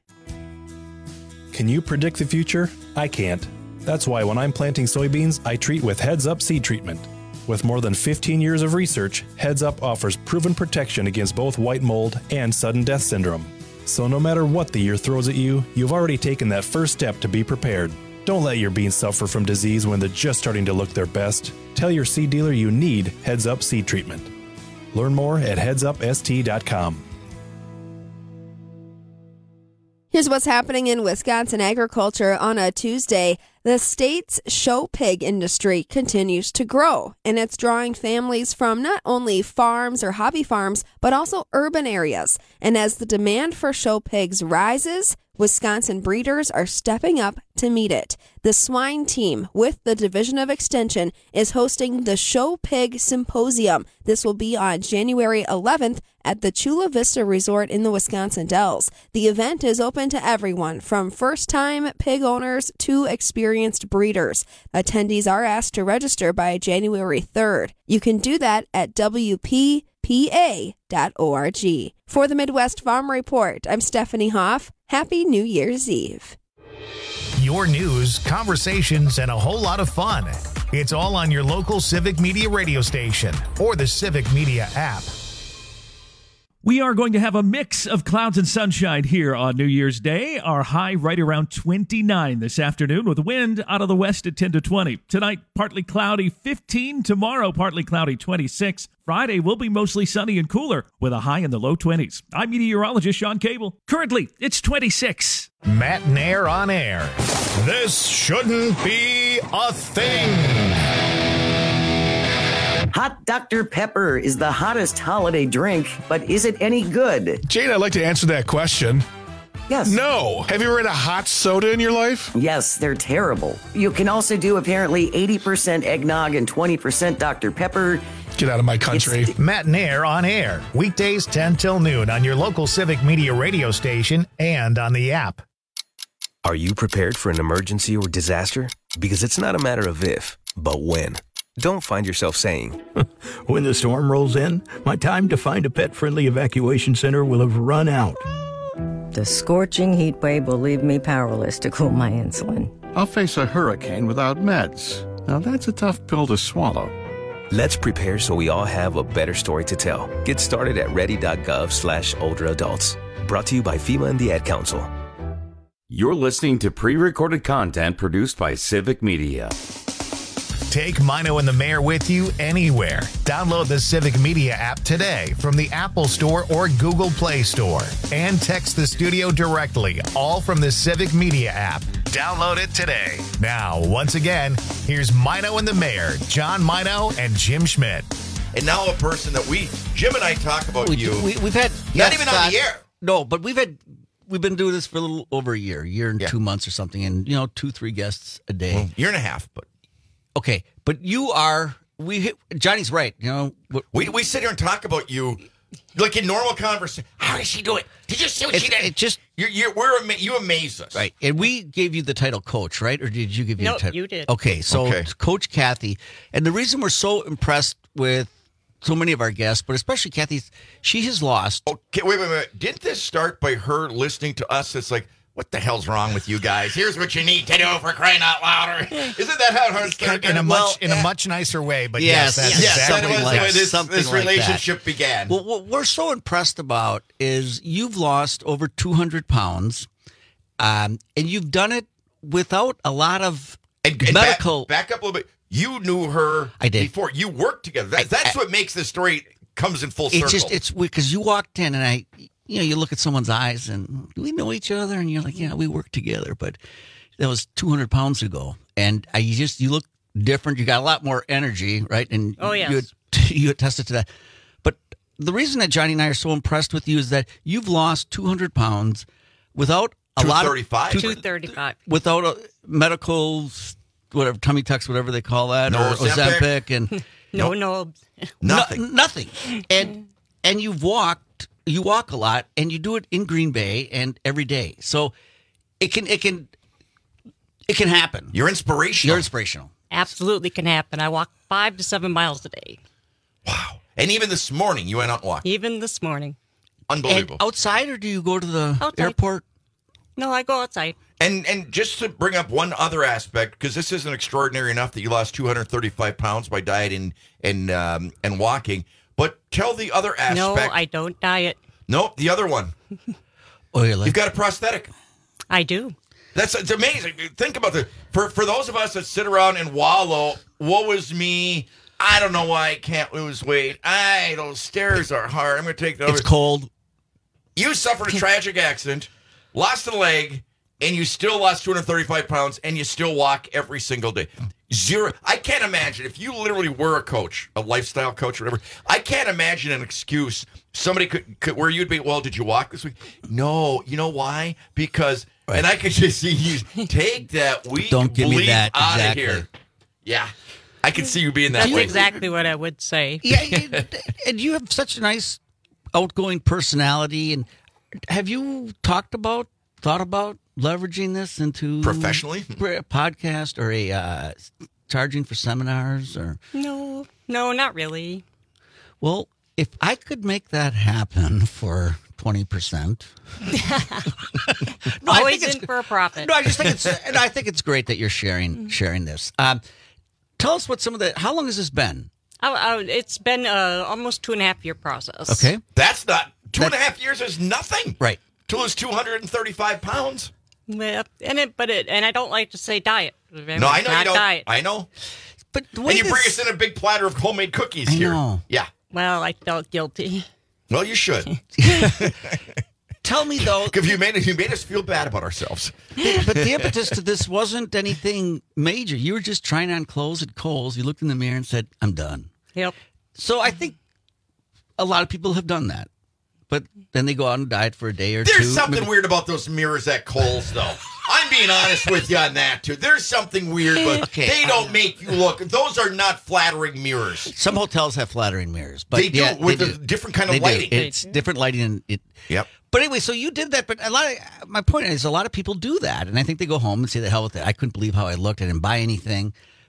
Can you predict the future? I can't. That's why when I'm planting soybeans, I treat with Heads Up seed treatment. With more than fifteen years of research, Heads Up offers proven protection against both white mold and sudden death syndrome. So no matter what the year throws at you, you've already taken that first step to be prepared. Don't let your beans suffer from disease when they're just starting to look their best. Tell your seed dealer you need Heads Up seed treatment. Learn more at heads up s t dot com. Here's what's happening in Wisconsin agriculture on a Tuesday. The state's show pig industry continues to grow, and it's drawing families from not only farms or hobby farms, but also urban areas. And as the demand for show pigs rises, Wisconsin breeders are stepping up to meet it. The swine team with the Division of Extension is hosting the Show Pig Symposium. This will be on January eleventh at the Chula Vista Resort in the Wisconsin Dells. The event is open to everyone, from first-time pig owners to experienced breeders. Attendees are asked to register by January third. You can do that at w p p a dot org. For the Midwest Farm Report, I'm Stephanie Hoff. Happy New Year's Eve. Your news, conversations, and a whole lot of fun. It's all on your local Civic Media radio station or the Civic Media app. We are going to have a mix of clouds and sunshine here on New Year's Day. Our high right around twenty-nine this afternoon with wind out of the west at ten to twenty. Tonight, partly cloudy, fifteen. Tomorrow, partly cloudy, twenty-six. Friday will be mostly sunny and cooler with a high in the low twenties. I'm meteorologist Sean Cable. Currently, it's twenty-six. Matt Nair on air. This shouldn't be a thing. Hot Doctor Pepper is the hottest holiday drink, but is it any good? Jane, I'd like to answer that question. Yes. No. Have you ever had a hot soda in your life? Yes, they're terrible. You can also do apparently eighty percent eggnog and twenty percent Doctor Pepper. Get out of my country. It's Matt Nair on air. Weekdays ten till noon on your local Civic Media radio station and on the app. Are you prepared for an emergency or disaster? Because it's not a matter of if, but when. don't find yourself saying, when the storm rolls in, my time to find a pet-friendly evacuation center will have run out. The scorching heat wave will leave me powerless to cool my insulin. I'll face a hurricane without meds. Now that's a tough pill to swallow. Let's prepare so we all have a better story to tell. Get started at ready.gov slash older adults. Brought to you by FEMA and the Ad Council. You're listening to pre-recorded content produced by Civic Media. Take Mino and the Mayor with you anywhere. Download the Civic Media app today from the Apple Store or Google Play Store. And text the studio directly, all from the Civic Media app. Download it today. Now, once again, here's Mino and the Mayor, John Mino and Jim Schmidt. And now a person that we, Jim and I talk about we, you. We, we've had not yes, even on uh, the air. No, but we've had we've been doing this for a little over a year, year and Yeah. two months or something, and you know, two, three guests a day. Well, year and a half, but okay. But you are we. hit- Johnny's right. You know, what- we we sit here and talk about you like in normal conversation. How did she do it? Did you see what It's- she did? it just- you're, you're we're ama- you amaze us, right? And we gave you the title coach, right? Or did you give you No, the title? you did. Okay, so Okay. Coach Kathy, and the reason we're so impressed with so many of our guests, but especially Kathy, she has lost. Okay, wait, wait, wait. Didn't this start by her listening to us? It's like, what the hell's wrong with you guys? Here's what you need to do for crying out louder. Isn't that how it started? in a much Well, in a much nicer way, but Yes, yes, that's yes, exactly something that was like the way this, something this like that. relationship began. Well, what we're so impressed about is you've lost over two hundred pounds, um, and you've done it without a lot of And- and medical. Back, back up a little bit. You knew her I did. before. You worked together. That, that's what makes the story comes in full circle. It's just it's because you walked in and I, you know, you look at someone's eyes and do we know each other? And you're like, yeah, we work together, but that was two hundred pounds ago, and I you just you look different. You got a lot more energy, right? And Oh, yes. you had, you attested to that. But the reason that Johnny and I are so impressed with you is that you've lost two hundred pounds without a lot of two thirty-five? two thirty-five. without a medical, whatever tummy tucks, whatever they call that, No or Ozempic. Ozempic, and No, no. Nothing. No- nothing. And and you've walked, you walk a lot, and you do it in Green Bay and every day. So it can it can it can happen. You're inspirational. You're inspirational. Absolutely can happen. I walk five to seven miles a day. And even this morning, you went out and walked. Even this morning. Unbelievable. And outside, or do you go to the Outside. airport? No, I go outside. And and just to bring up one other aspect, because this isn't extraordinary enough that you lost two hundred thirty-five pounds by diet and and um, and walking, but tell the other aspect. No, I don't diet. Nope, the other one. Oh, you're like, You've got a prosthetic. I do. That's it's amazing. Think about the for for those of us that sit around and wallow. Woe is me. I don't know why I can't lose weight. I those stairs are hard. I'm going to take those. it's cold. You suffered a tragic accident, lost a leg, and you still lost two hundred thirty-five pounds, and you still walk every single day. Zero. I can't imagine if you literally were a coach, a lifestyle coach, or whatever. I can't imagine an excuse somebody could, could where you'd be. Well, did you walk this week? No. You know why? Because, and I could just see you take that weak Don't give me bleep that, out exactly. of here. Yeah, I can see you being that That's way. exactly what I would say. Yeah, you- and you have such a nice, outgoing personality. And have you talked about, thought about leveraging this into Professionally? a podcast or a uh, charging for seminars or? No, no, not really. Well, if I could make that happen for twenty percent. No, I Always think in for a profit. No, I just think it's, and I think it's great that you're sharing sharing this. Um, tell us what some of the. How long has this been? I, I, it's been uh, almost two and a half year process. Okay, That's not two and a half years is nothing. right. To lose two hundred thirty-five pounds. Well, and it, but it, and I don't like to say diet. No, I know Not you don't. diet. I know. But the And way you bring this- us in a big platter of homemade cookies I here. know. Yeah. Well, I felt guilty. Well, you should. Tell me though, Because you made you made us feel bad about ourselves. but the impetus to this wasn't anything major. You were just trying on clothes at Kohl's. You looked in the mirror and said, "I'm done." Yep. So I think a lot of people have done that, but then they go out and diet for a day or two. There's something Maybe- weird about those mirrors at Kohl's, though. I'm being honest with you on that too. There's something weird, but Okay. they don't make you look. Those are not flattering mirrors. Some hotels have flattering mirrors, but They do, yeah, with they a do. different kind of They do. lighting. It's different lighting. And it. Yep. But anyway, so you did that. But a lot of my point is, a lot of people do that, and I think they go home and say, "The hell with it! I couldn't believe how I looked. I didn't buy anything." But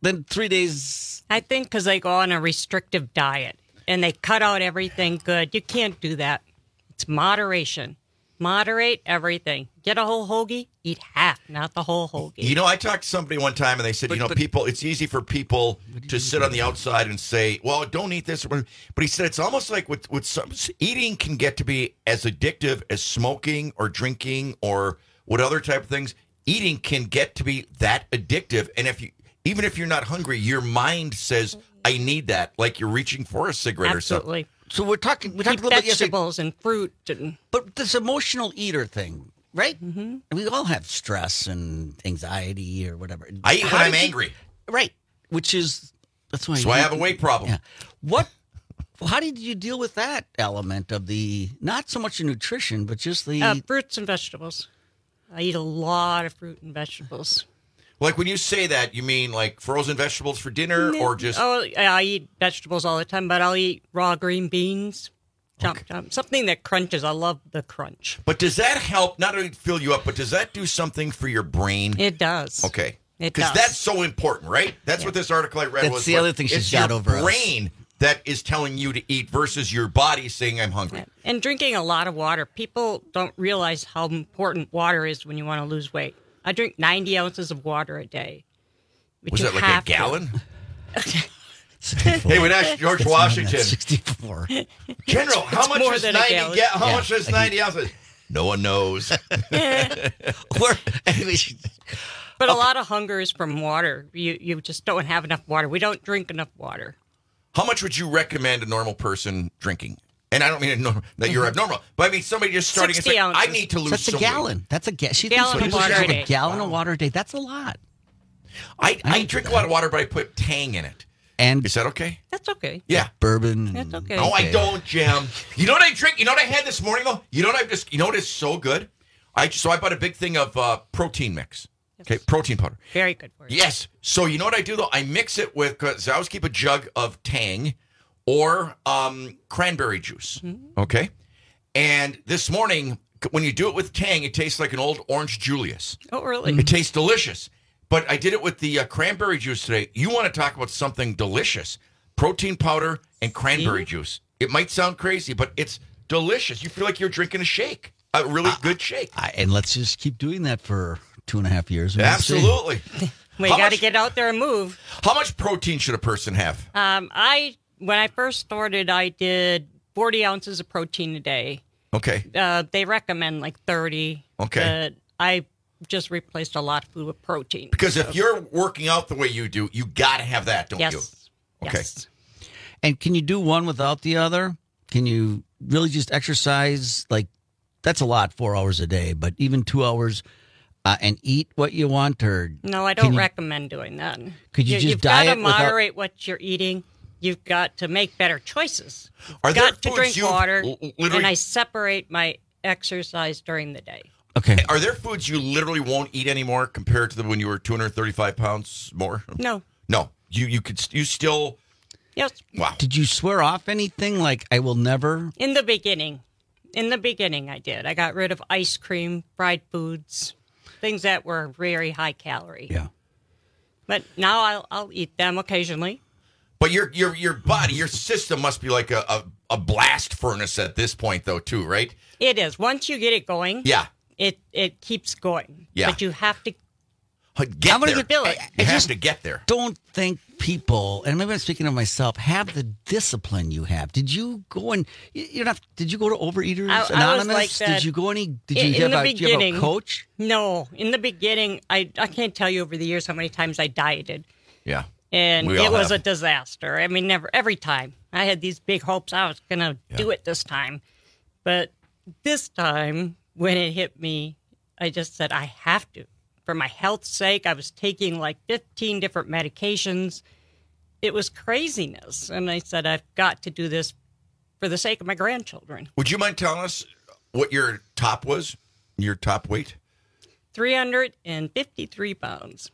then three days. I think because they go on a restrictive diet and they cut out everything good. You can't do that. It's moderation. Moderate everything. Get a whole hoagie, eat half, not the whole hoagie. You know, I talked to somebody one time and they said, But- you know, but- people, it's easy for people to sit on the outside and say, well, don't eat this. But he said it's almost like with, with some, eating can get to be as addictive as smoking or drinking or what other type of things. Eating can get to be that addictive. And if you, even if you're not hungry, your mind says, I need that. Like you're reaching for a cigarette Absolutely. or something. So we're talking. We talked Keep a little bit yesterday. vegetables and fruit. And, But this emotional eater thing, right? Mm-hmm. We all have stress and anxiety or whatever. I eat How when I'm did you- angry. Right. Which is, that's why, That's you why I eat- have a weight problem. Yeah. What, how did you deal with that element of the, not so much the nutrition, but just the. uh, fruits and vegetables. I eat a lot of fruit and vegetables. Like when you say that, you mean like frozen vegetables for dinner or just. Oh, I eat vegetables all the time, but I'll eat raw green beans. Chomp, chomp. Something that crunches. I love the crunch. But does that help, not only fill you up, but does that do something for your brain? It does. Okay. It Because does. that's so important, right? That's what this article I read That's was. the like, other thing she's it's got your over us. brain that is telling you to eat versus your body saying, I'm hungry. And drinking a lot of water. People don't realize how important water is when you want to lose weight. I drink ninety ounces of water a day. But Was you that like a have to. gallon? Hey, we asked George Washington. sixty-four. General, how It's much more is than a ninety? gallon. Ga- how Yeah, much is like ninety ounces? No one knows. We're- anyway, But a lot of hunger is from water. You you just don't have enough water. We don't drink enough water. How much would you recommend a normal person drinking? And I don't mean a norm- that you're abnormal, but I mean somebody just starting and sixty saying, I ounces. need to lose that's a some gallon. weight. That's a ga- she Gallon thinks of water have a day. a gallon of water a day. That's a lot. I, I drink a lot of water, but I put Tang in it. And Is that okay? That's okay. Yeah. bourbon. That's okay. No, I don't, Jim. You know what I drink? You know what I had this morning, though? You know what I just, you know what is so good? I So I bought a big thing of uh, protein mix. Okay, protein powder. Very good for you. Yes. So you know what I do, though? I mix it with, because I always keep a jug of Tang or um, cranberry juice. Mm-hmm. Okay? And this morning, when you do it with Tang, it tastes like an old Orange Julius. Oh, really? It tastes delicious. But I did it with the uh, cranberry juice today. You want to talk about something delicious. Protein powder and cranberry juice. It might sound crazy, but it's delicious. You feel like you're drinking a shake, a really Uh, good shake. I, and let's just keep doing that for two and a half years. and we'll see. Absolutely. We How got to much- get out there and move. How much protein should a person have? Um, I when I first started, I did forty ounces of protein a day. Okay. Uh, they recommend like thirty. Okay. But I just replaced a lot of food with protein. Because if you're working out the way you do, you got to have that, don't Yes. you? Okay. Yes. And can you do one without the other? Can you really just exercise? Like, that's a lot, four hours a day, but even two hours uh, and eat what you want? Or No, I can don't you- recommend doing that. Could you just You've diet got to without- moderate what you're eating. You've got to make better choices. Are You've there got to foods drink you've water, l- literally- and I separate my exercise during the day. Okay. Are there foods you literally won't eat anymore compared to the when you were two hundred thirty-five pounds more? No. No. You you could you still Yes. wow. Did you swear off anything? Like, I will never. In the beginning, in the beginning, I did. I got rid of ice cream, fried foods, things that were very high calorie. Yeah. But now I'll I'll eat them occasionally. But your your your body, your system must be like a, a, a blast furnace at this point though too, right? It is. Once you get it going, Yeah. it it keeps going. Yeah. But you have to Get I'm gonna there. get- feel it. You I have just to get there. Don't think people, and maybe I'm speaking of myself, have the discipline you have. Did you go and you're not? Did you go to Overeaters I- I was Anonymous? like that. Did you go any? Did In- you in have, the a, did you have a beginning- coach? No, in the beginning, I I can't tell you over the years how many times I dieted, Yeah. and We all it was have. a disaster. I mean, never every time I had these big hopes I was gonna do it this time, but this time when it hit me, I just said I have to. For my health's sake, I was taking like fifteen different medications. It was craziness, and I said I've got to do this for the sake of my grandchildren. Would you mind telling us what your top was? Your top weight? three hundred fifty-three pounds.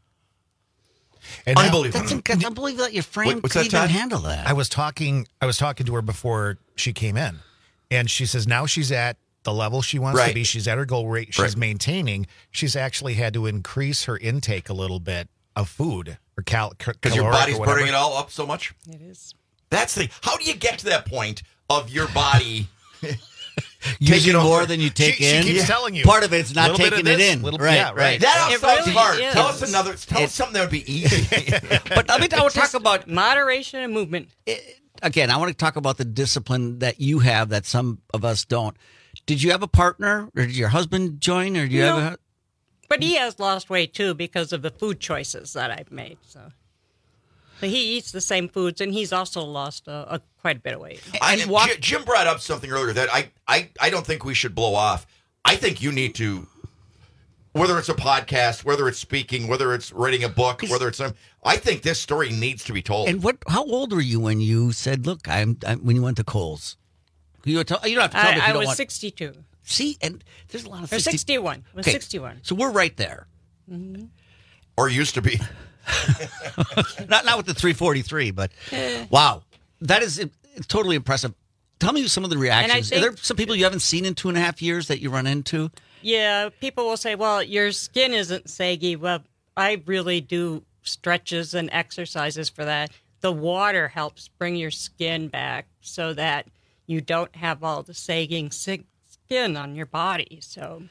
And that- Unbelievable. That's, that's unbelievable that your frame What- what's could that, even Todd? handle that. I was talking I was talking to her before she came in. And she says now she's at the level she wants Right. to be. She's at her goal rate. She's Right. maintaining. She's actually had to increase her intake a little bit of food or cal- cal- Because your caloric body's or whatever. burning it all up so much? It is. That's the. How do you get to that point of your body Using taking more over? than you take She- she in. keeps telling you. Part of it's not Little bit taking of it this, in. little- right, yeah, right. right. That all It sounds really hard. is. Tell us another. Tell us something that would be easy. But I mean, I want to talk about Moderation and movement. again. I want to talk about the discipline that you have that some of us don't. Did you have a partner, or did your husband join, or do you No. have a? But he has lost weight too because of the food choices that I've made. So, but he eats the same foods, and he's also lost a, a quite a bit of weight. I, J- Jim brought up something earlier that I, I, I don't think we should blow off. I think you need to, whether it's a podcast, whether it's speaking, whether it's writing a book, whether it's some. I think this story needs to be told. And what? How old were you when you said, "Look, I'm," I'm when you went to Kohl's? You, were tell, you don't have to tell me. If I, you I don't was want, sixty-two. See, and there's a lot of Or sixty sixty-one. It was Okay, sixty-one. So we're right there. Mm-hmm. Or used to be. not not with the three forty-three, but wow, that is it's totally impressive. Tell me some of the reactions. think- Are there some people you haven't seen in two and a half years that you run into? Yeah, people will say, well, your skin isn't saggy. Well, I really do stretches and exercises for that. The water helps bring your skin back so that you don't have all the sagging sig- skin on your body. So,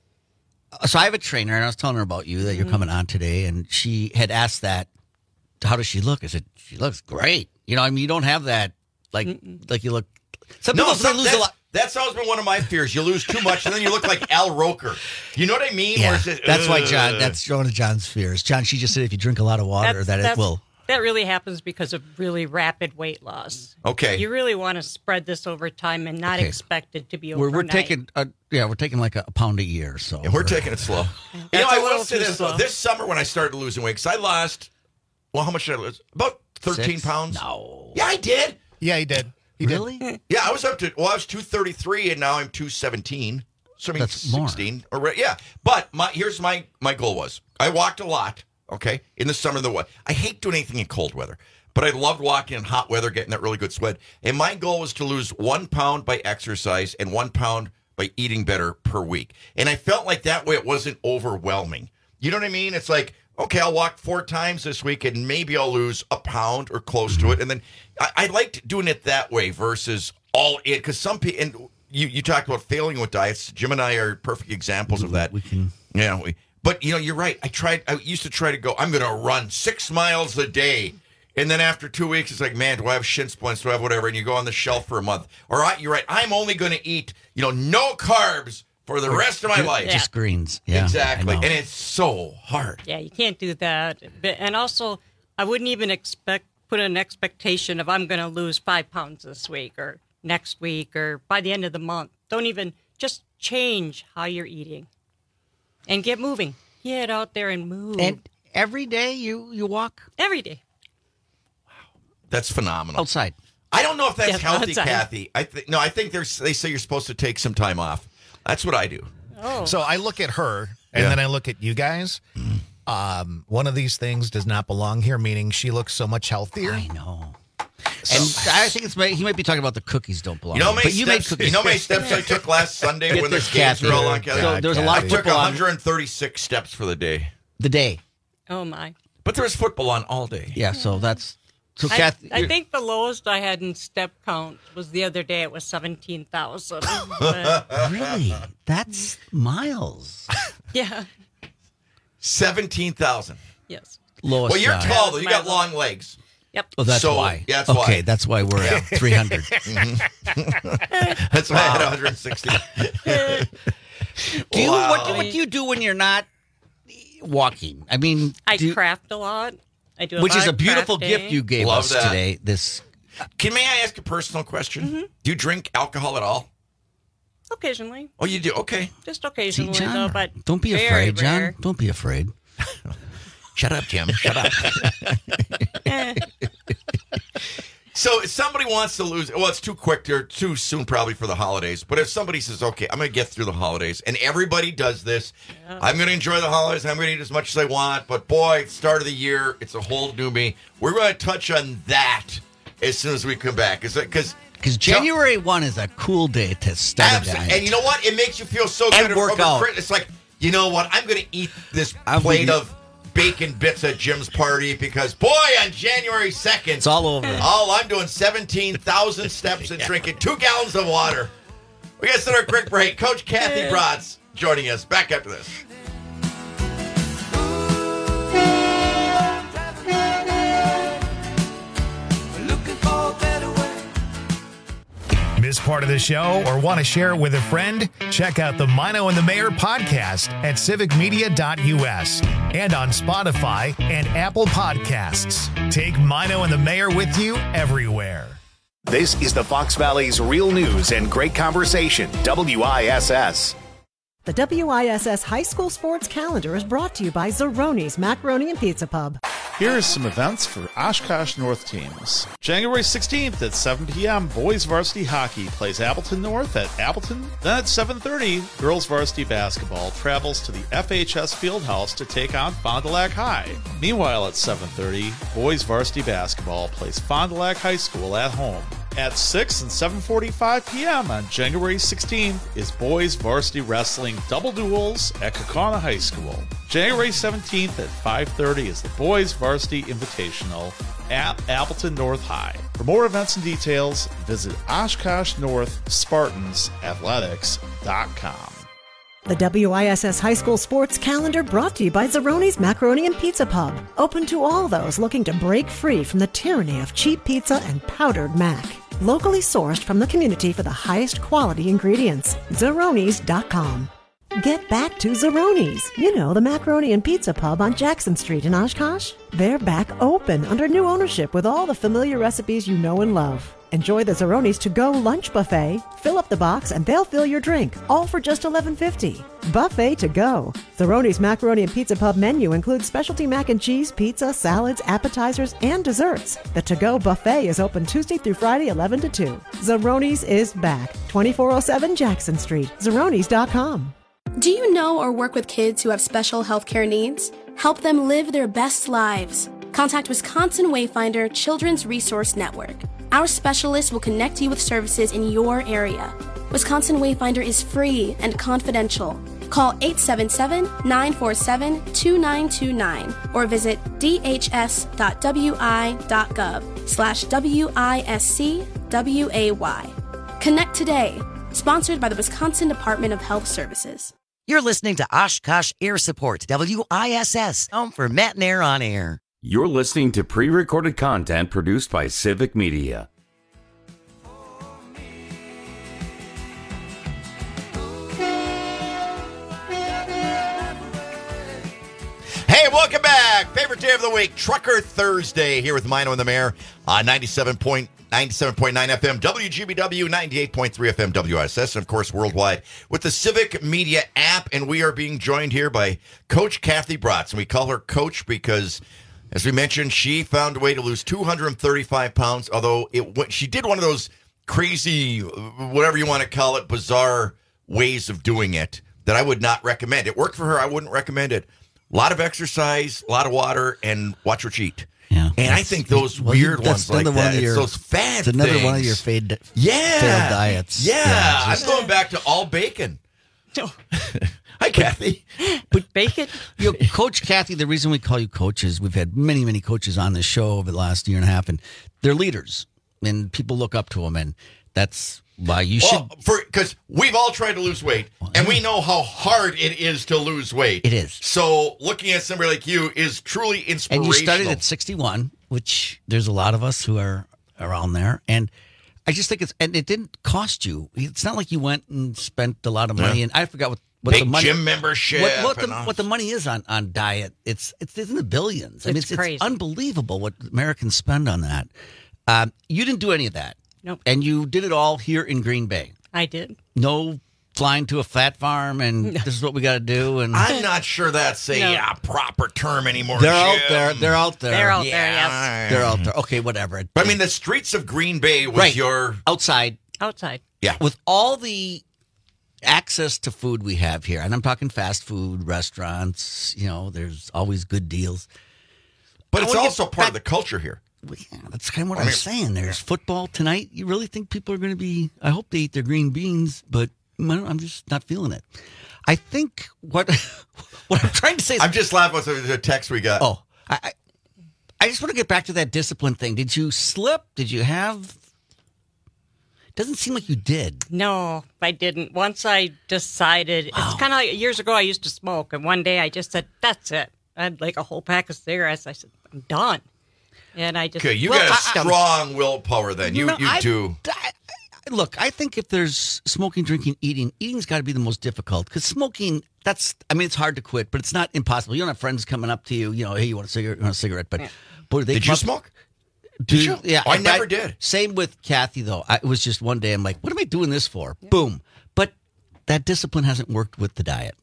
So I have a trainer, and I was telling her about you that you're Mhm. coming on today, and she had asked that, how does she look? I said, she looks great. You know, I mean, you don't have that, like, like you look. Some No, people say some- lose a that's, lot. that's always been one of my fears. You lose too much, and then you look like Al Roker. You know what I mean? Where Yeah, it's just, that's why John. "Ugh." That's one of John's fears. John, she just said if you drink a lot of water, That's- that it that's- will. that really happens because of really rapid weight loss. Okay. You really want to spread this over time and not Okay. expect it to be We're, overnight. we're taking, a, yeah, we're taking like a, a pound a year. So And we're taking it slow. You know, That's I a will little say too this slow. though. This summer when I started losing weight, because I lost, well, how much did I lose? About thirteen Six? pounds. No. Yeah, I did. Yeah, he did. He really? did. Yeah, I was up to, well, I was two thirty-three, and now I'm two seventeen. So I mean, That's more. sixteen. Or, yeah. But my here's my, my goal was, I walked a lot, okay, in the summer. The what? I hate doing anything in cold weather. But I loved walking in hot weather, getting that really good sweat. And my goal was to lose one pound by exercise and one pound by eating better per week. And I felt like that way it wasn't overwhelming. You know what I mean? It's like, okay, I'll walk four times this week and maybe I'll lose a pound or close to it. And then I, I liked doing it that way versus all in. Because some people, and you, you talked about failing with diets. Jim and I are perfect examples of that. We can. Yeah. We, but, you know, you're right. I tried, I used to try to go, I'm going to run six miles a day. And then after two weeks, it's like, man, do I have shin splints? Do I have whatever? And you go on the shelf for a month. All right, you're right. I'm only going to eat, you know, no carbs for the rest of my Just- life. Just greens. Yeah, exactly. I know. And it's so hard. Yeah, you can't do that. But, and also, I wouldn't even expect put an expectation of I'm going to lose five pounds this week or next week or by the end of the month. Don't even just change how you're eating and get moving. Get out there and move. And every day you you walk every day. That's phenomenal. outside. I don't know if that's Yes, healthy, outside. Kathy. I th- no, I think there's. They say you're supposed to take some time off. That's what I do. Oh. So I look at her, and Yeah. then I look at you guys. Um, one of these things does not belong here, meaning she looks so much healthier. I know. And I think it's he might be talking about the cookies don't belong. You know how many but you made steps? cookies. You know how many steps I took last Sunday Get when the this, games Kathy. were all on. Kathy? So there's a lot I of took football on. one hundred thirty-six steps for the day, the day. Oh, my. but there was football on all day. Yeah, so that's so I, Kathy. I think the lowest I had in step count was the other day. It was seventeen thousand. Really, that's miles. Yeah. Seventeen thousand. Yes. Lowest. Well, you're side. tall though. You got long legs. Yep. Oh, that's So, why. yeah, that's okay, why. that's why we're at three hundred. That's why I had one hundred sixty. Do you Wow. what, do- what do you do when you're not walking? I mean, I do you- craft a lot. I do, a which lot is a of beautiful crafting. gift you gave Love us that. today. This Can may I ask a personal question? Mm-hmm. Do you drink alcohol at all? Occasionally, Oh, you do. Okay. just See, occasionally John, though. But don't be very afraid, rare. John. Don't be afraid. Shut up, Jim. Shut up. So if somebody wants to lose, well, it's too quick or too soon probably for the holidays. But if somebody says, okay, I'm going to get through the holidays, and everybody does this, I'm going to enjoy the holidays, I'm going to eat as much as I want, but boy, start of the year, it's a whole new me. We're going to touch on that as soon as we come back. Is it because Because January first is a cool day to start a diet. and you know what? It makes you feel so And good. work over out. Christmas. It's like, you know what? I'm going to eat this I'm plate with you. of bacon bits at Jim's party because, boy, on January second, It's all over. all I'm doing seventeen thousand steps and drinking two gallons of water. We got to start our quick break. Coach Kathy Bratz joining us. Back after this. Miss part of the show or want to share it with a friend? Check out the Mino and the Mayor podcast at civic media dot u s and on Spotify and Apple Podcasts. Take Mino and the Mayor with you everywhere. This is the Fox Valley's Real News and Great Conversation, W I S S. The W I S S High School Sports Calendar is brought to you by Zeroni's Macaroni and Pizza Pub. Here are some events for Oshkosh North teams. January sixteenth at seven p.m., boys varsity hockey plays Appleton North at Appleton. Then at seven thirty, girls varsity basketball travels to the F H S Fieldhouse to take on Fond du Lac High. Meanwhile, at seven thirty, boys varsity basketball plays Fond du Lac High School at home. At six and seven forty-five p.m. on January sixteenth is boys varsity wrestling double duels at Kaukauna High School. January seventeenth at five thirty is the boys varsity invitational at Appleton North High. For more events and details, visit Oshkosh North Spartans Athletics dot com. The W I S S High School Sports Calendar brought to you by Zeroni's Macaroni and Pizza Pub. Open to all those looking to break free from the tyranny of cheap pizza and powdered mac. Locally sourced from the community for the highest quality ingredients. Zeronis dot com. Get back to Zeroni's. You know, the Macaroni and Pizza Pub on Jackson Street in Oshkosh. They're back open under new ownership with all the familiar recipes you know and love. Enjoy the Zeroni's to-go lunch buffet. Fill up the box and they'll fill your drink, all for just eleven fifty. Buffet to go. Zeroni's Macaroni and Pizza Pub menu includes specialty mac and cheese, pizza, salads, appetizers, and desserts. The to-go buffet is open Tuesday through Friday, eleven to two. Zeroni's is back. twenty-four oh seven Jackson Street. Zeronis dot com. Do you know or work with kids who have special healthcare needs? Help them live their best lives. Contact Wisconsin Wayfinder Children's Resource Network. Our specialists will connect you with services in your area. Wisconsin Wayfinder is free and confidential. Call eight seven seven, nine four seven, two nine two nine or visit d h s dot w i dot gov slash W I S C W A Y. Connect today. Sponsored by the Wisconsin Department of Health Services. You're listening to Oshkosh Air Support, W I S S, home for Matt and Air on Air. You're listening to pre-recorded content produced by Civic Media. Hey, welcome back. Favorite day of the week, Trucker Thursday, here with Mino and the Mayor on ninety-seven point nine F M, W G B W, ninety-eight point three F M, W I S S, and of course worldwide with the Civic Media app. And we are being joined here by Coach Kathy Bratz. And we call her Coach because, as we mentioned, she found a way to lose two hundred thirty-five pounds, although it went, she did one of those crazy, whatever you want to call it, bizarre ways of doing it that I would not recommend. It worked for her. I wouldn't recommend it. A lot of exercise, a lot of water, and watch her cheat. Yeah, and I think those well, weird that's ones like one that, of your, it's those fad It's another things. one of your fade, yeah. failed diets. Yeah, yeah just, I'm going back to all bacon. Hi, Kathy. But bacon? You know, Coach Kathy, the reason we call you Coach is we've had many, many coaches on this show over the last year and a half, and they're leaders, and people look up to them, and that's why you well, should. for Because we've all tried to lose weight, and we know how hard it is to lose weight. It is. So looking at somebody like you is truly inspirational. And you started at sixty-one, which there's a lot of us who are around there, and I just think it's, and it didn't cost you. It's not like you went and spent a lot of money, Yeah. and I forgot what, what Big the money, gym membership. what, what, and the, all- what the money is on, on diet. It's it's in the billions. I mean, It's it's, crazy. it's unbelievable what Americans spend on that. Um, you didn't do any of that. Nope. And you did it all here in Green Bay. I did. No flying to a fat farm, and this is what we got to do. And I'm not sure that's a No. uh, proper term anymore. they're out Jim. there. They're out there. They're out there, Yeah. yes. They're out there. Okay, whatever. But I mean, the streets of Green Bay was Right. your outside. Outside. yeah. With all the access to food we have here, and I'm talking fast food restaurants, you know, there's always good deals. But I it's wanna also get part back- of the culture here. Well, yeah, that's kind of what I I'm mean, saying. There's football tonight. You really think people are going to be, I hope they eat their green beans, but I'm just not feeling it. I think what what I'm trying to say is... I'm just laughing with the text we got. Oh, I, I, I just want to get back to that discipline thing. Did you slip? Did you have... Doesn't seem like you did. No, I didn't. Once I decided, wow. It's kind of like years ago I used to smoke, and one day I just said, that's it. I had like a whole pack of cigarettes. I said, I'm done. And I just... Okay, you well, got a I, strong willpower then. You, no, you I, do. I, I, look, I think if there's smoking, drinking, eating, eating's got to be the most difficult. Because smoking, that's, I mean, it's hard to quit, but it's not impossible. You don't have friends coming up to you, you know, hey, you want a cigarette? You want a cigarette? But, yeah. boy, they Did you up, smoke? Did you? Yeah, oh, I, I never I, did. Same with Kathy, though. I, it was just one day, I'm like, what am I doing this for? Yeah. Boom. But that discipline hasn't worked with the diet.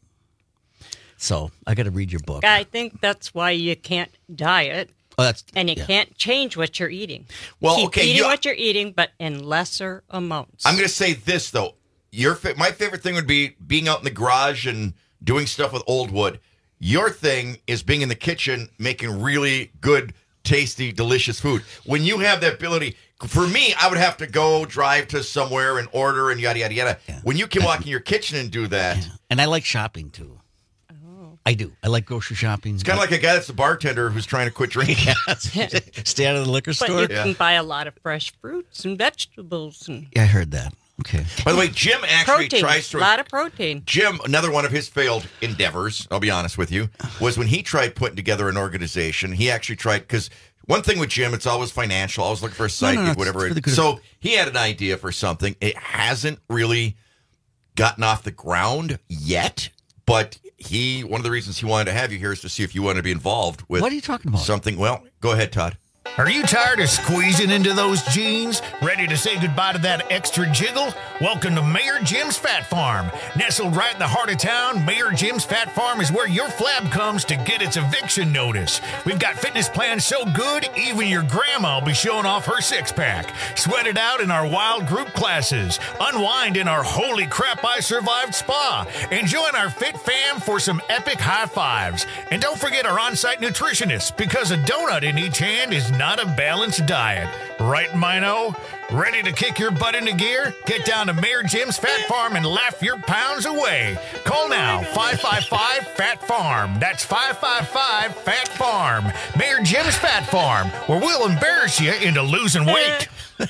So I got to read your book. I think that's why you can't diet. Oh, that's, and you yeah. can't change what you're eating. Well, Keep okay, eating you, what you're eating, but in lesser amounts. I'm going to say this, though. Your My favorite thing would be being out in the garage and doing stuff with old wood. Your thing is being in the kitchen, making really good, tasty, delicious food. When you have that ability, for me, I would have to go drive to somewhere and order and yada, yada, yada. Yeah. When you can walk in your kitchen and do that. Yeah. And I like shopping, too. Oh. I do. I like grocery shopping. It's kind of like a guy that's a bartender who's trying to quit drinking. Stay out of the liquor but store. But you yeah. can buy a lot of fresh fruits and vegetables. And yeah, I heard that. Okay. By the way, Jim actually protein, tries to... a lot of protein. Jim, another one of his failed endeavors, I'll be honest with you, was when he tried putting together an organization. He actually tried, because one thing with Jim, it's always financial, always looking for a site, no, no, no, whatever. it's, it, it's so he had an idea for something. It hasn't really gotten off the ground yet, but he, one of the reasons he wanted to have you here is to see if you want to be involved with... What are you talking about? Something. Well, go ahead, Todd. Are you tired of squeezing into those jeans? Ready to say goodbye to that extra jiggle? Welcome to Mayor Jim's Fat Farm. Nestled right in the heart of town, Mayor Jim's Fat Farm is where your flab comes to get its eviction notice. We've got fitness plans so good, even your grandma will be showing off her six-pack. Sweat it out in our wild group classes. Unwind in our holy crap I survived spa. And join our fit fam for some epic high fives. And don't forget our on-site nutritionist, because a donut in each hand is not a balanced diet. Right, Mino? Ready to kick your butt into gear? Get down to Mayor Jim's Fat Farm and laugh your pounds away. Call now, five five five, FAT FARM. That's five five five, FAT FARM. Mayor Jim's Fat Farm, where we'll embarrass you into losing weight.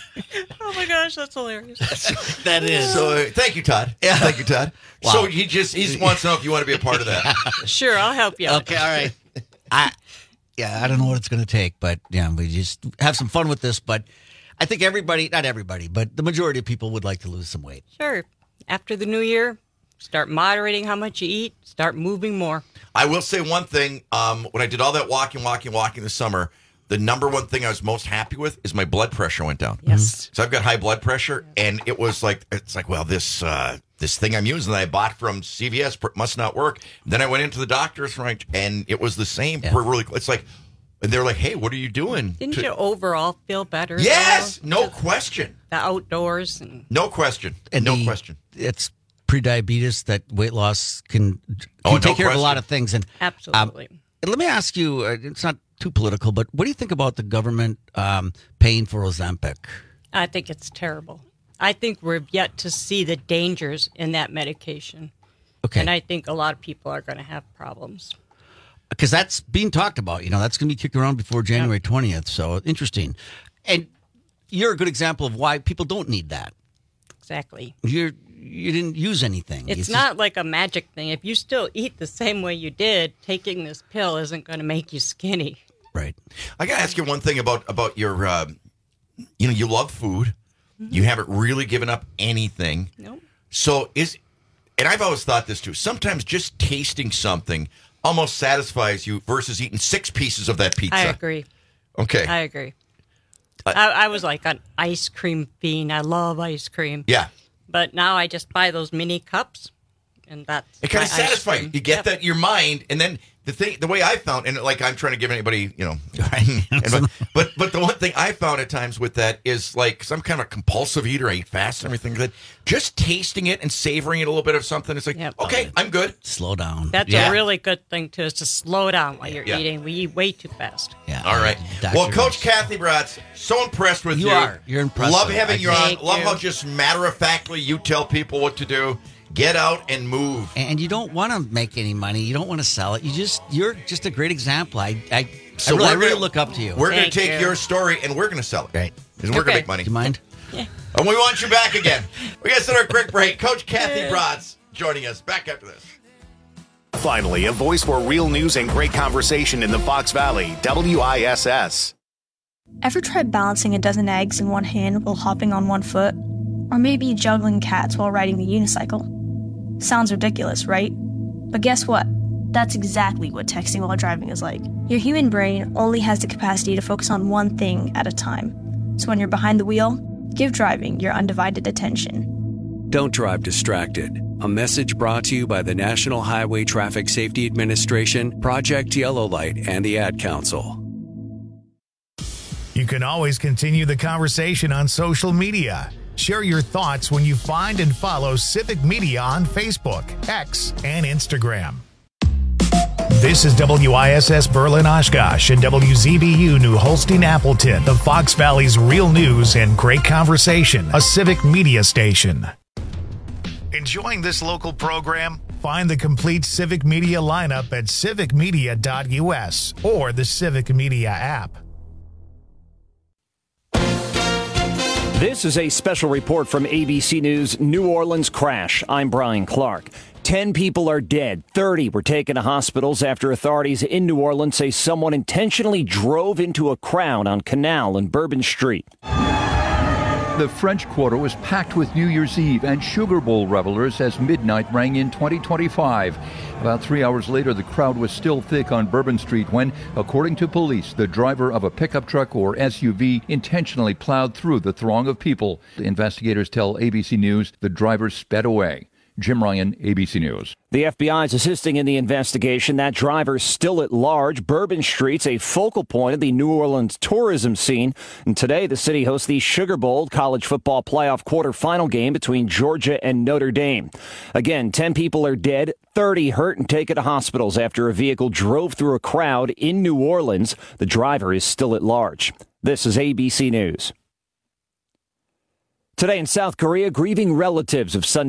Oh my gosh, that's hilarious. That is. So, uh, thank you, Todd. Yeah. Thank you, Todd. Wow. So he just he just wants to know if you want to be a part of that. Sure, I'll help you out. Okay, all right. I... Yeah, I don't know what it's going to take, but yeah, we just have some fun with this. But I think everybody, not everybody, but the majority of people would like to lose some weight. Sure. After the new year, start moderating how much you eat, start moving more. I will say one thing. Um, when I did all that walking, walking, walking this summer, the number one thing I was most happy with is my blood pressure went down. Yes. So I've got high blood pressure, and it was like, it's like, well, this uh, this thing I'm using that I bought from C V S must not work. Then I went into the doctor's, right, and it was the same. Yeah. Really, it's like, and they're like, hey, what are you doing? Didn't to- you overall feel better? Yes, though? no question. The outdoors. And No question. And no the, question. It's pre-diabetes that weight loss can, can Oh, no take care question. of a lot of things. And Absolutely. Um, let me ask you, uh, it's not too political, but what do you think about the government um, paying for Ozempic? I think it's terrible. I think we're yet to see the dangers in that medication. Okay. And I think a lot of people are going to have problems. Because that's being talked about. You know, that's going to be kicked around before January twentieth. So interesting. And you're a good example of why people don't need that. Exactly. You're, you didn't use anything. It's, it's not just, like a magic thing. If you still eat the same way you did, taking this pill isn't going to make you skinny. Right. I got to ask you one thing about, about your, uh, you know, you love food. Mm-hmm. You haven't really given up anything. Nope. So is, and I've always thought this too, sometimes just tasting something almost satisfies you versus eating six pieces of that pizza. I agree. Okay. I agree. Uh, I, I was like an ice cream fiend. I love ice cream. Yeah. But now I just buy those mini cups, and that's it kind of my ice satisfies you. cream. You get Yep. that in your mind, and then the thing, the way I found, and like I'm trying to give anybody, you know, and, but, but but the one thing I found at times with that is like, because I'm kind of a compulsive eater, I eat fast and everything. That just tasting it and savoring it a little bit of something, it's like, Yep. okay, I'm good. Slow down. That's Yeah. a really good thing too, is to slow down while you're Yeah. eating. We eat way too fast. Yeah. All right. Doctor Well, Coach knows. Kathy Bratz, so impressed with you. You are. You're impressive. Love having I you on. Thank Love you. how just matter of factly you tell people what to do. Get out and move. And you don't want to make any money. You don't want to sell it. You just you're just a great example. I I, So I, really, I we're really gonna- look up to you. We're going to Thank take you. your story and we're going to sell it. Right. And we're going to Okay. make money. Do you mind? Yeah. And we want you back again. We got to set our quick break. Coach Kathy Bratz joining us. Back after this. Finally, a voice for real news and great conversation in the Fox Valley. W I S S. Ever tried balancing a dozen eggs in one hand while hopping on one foot? Or maybe juggling cats while riding the unicycle? Sounds ridiculous, right? But guess what? That's exactly what texting while driving is like. Your human brain only has the capacity to focus on one thing at a time. So when you're behind the wheel, give driving your undivided attention. Don't drive distracted. A message brought to you by the National Highway Traffic Safety Administration, Project Yellow Light, and the Ad Council. You can always continue the conversation on social media. Share your thoughts when you find and follow Civic Media on Facebook, X, and Instagram. This is W I S S Berlin Oshkosh and W Z B U New Holstein Appleton, the Fox Valley's real news and great conversation, a Civic Media station. Enjoying this local program? Find the complete Civic Media lineup at civic media dot U S or the Civic Media app. This is a special report from A B C News New Orleans crash. I'm Brian Clark. Ten people are dead. thirty were taken to hospitals after authorities in New Orleans say someone intentionally drove into a crowd on Canal and Bourbon Street. The French Quarter was packed with New Year's Eve and Sugar Bowl revelers as midnight rang in twenty twenty-five. About three hours later, the crowd was still thick on Bourbon Street when, according to police, the driver of a pickup truck or S U V intentionally plowed through the throng of people. Investigators tell A B C News the driver sped away. Jim Ryan, A B C News. The F B I is assisting in the investigation. That driver's still at large. Bourbon Street's a focal point of the New Orleans tourism scene. And today, the city hosts the Sugar Bowl college football playoff quarterfinal game between Georgia and Notre Dame. Again, ten people are dead, thirty hurt and taken to hospitals after a vehicle drove through a crowd in New Orleans. The driver is still at large. This is A B C News. Today in South Korea, grieving relatives of Sunday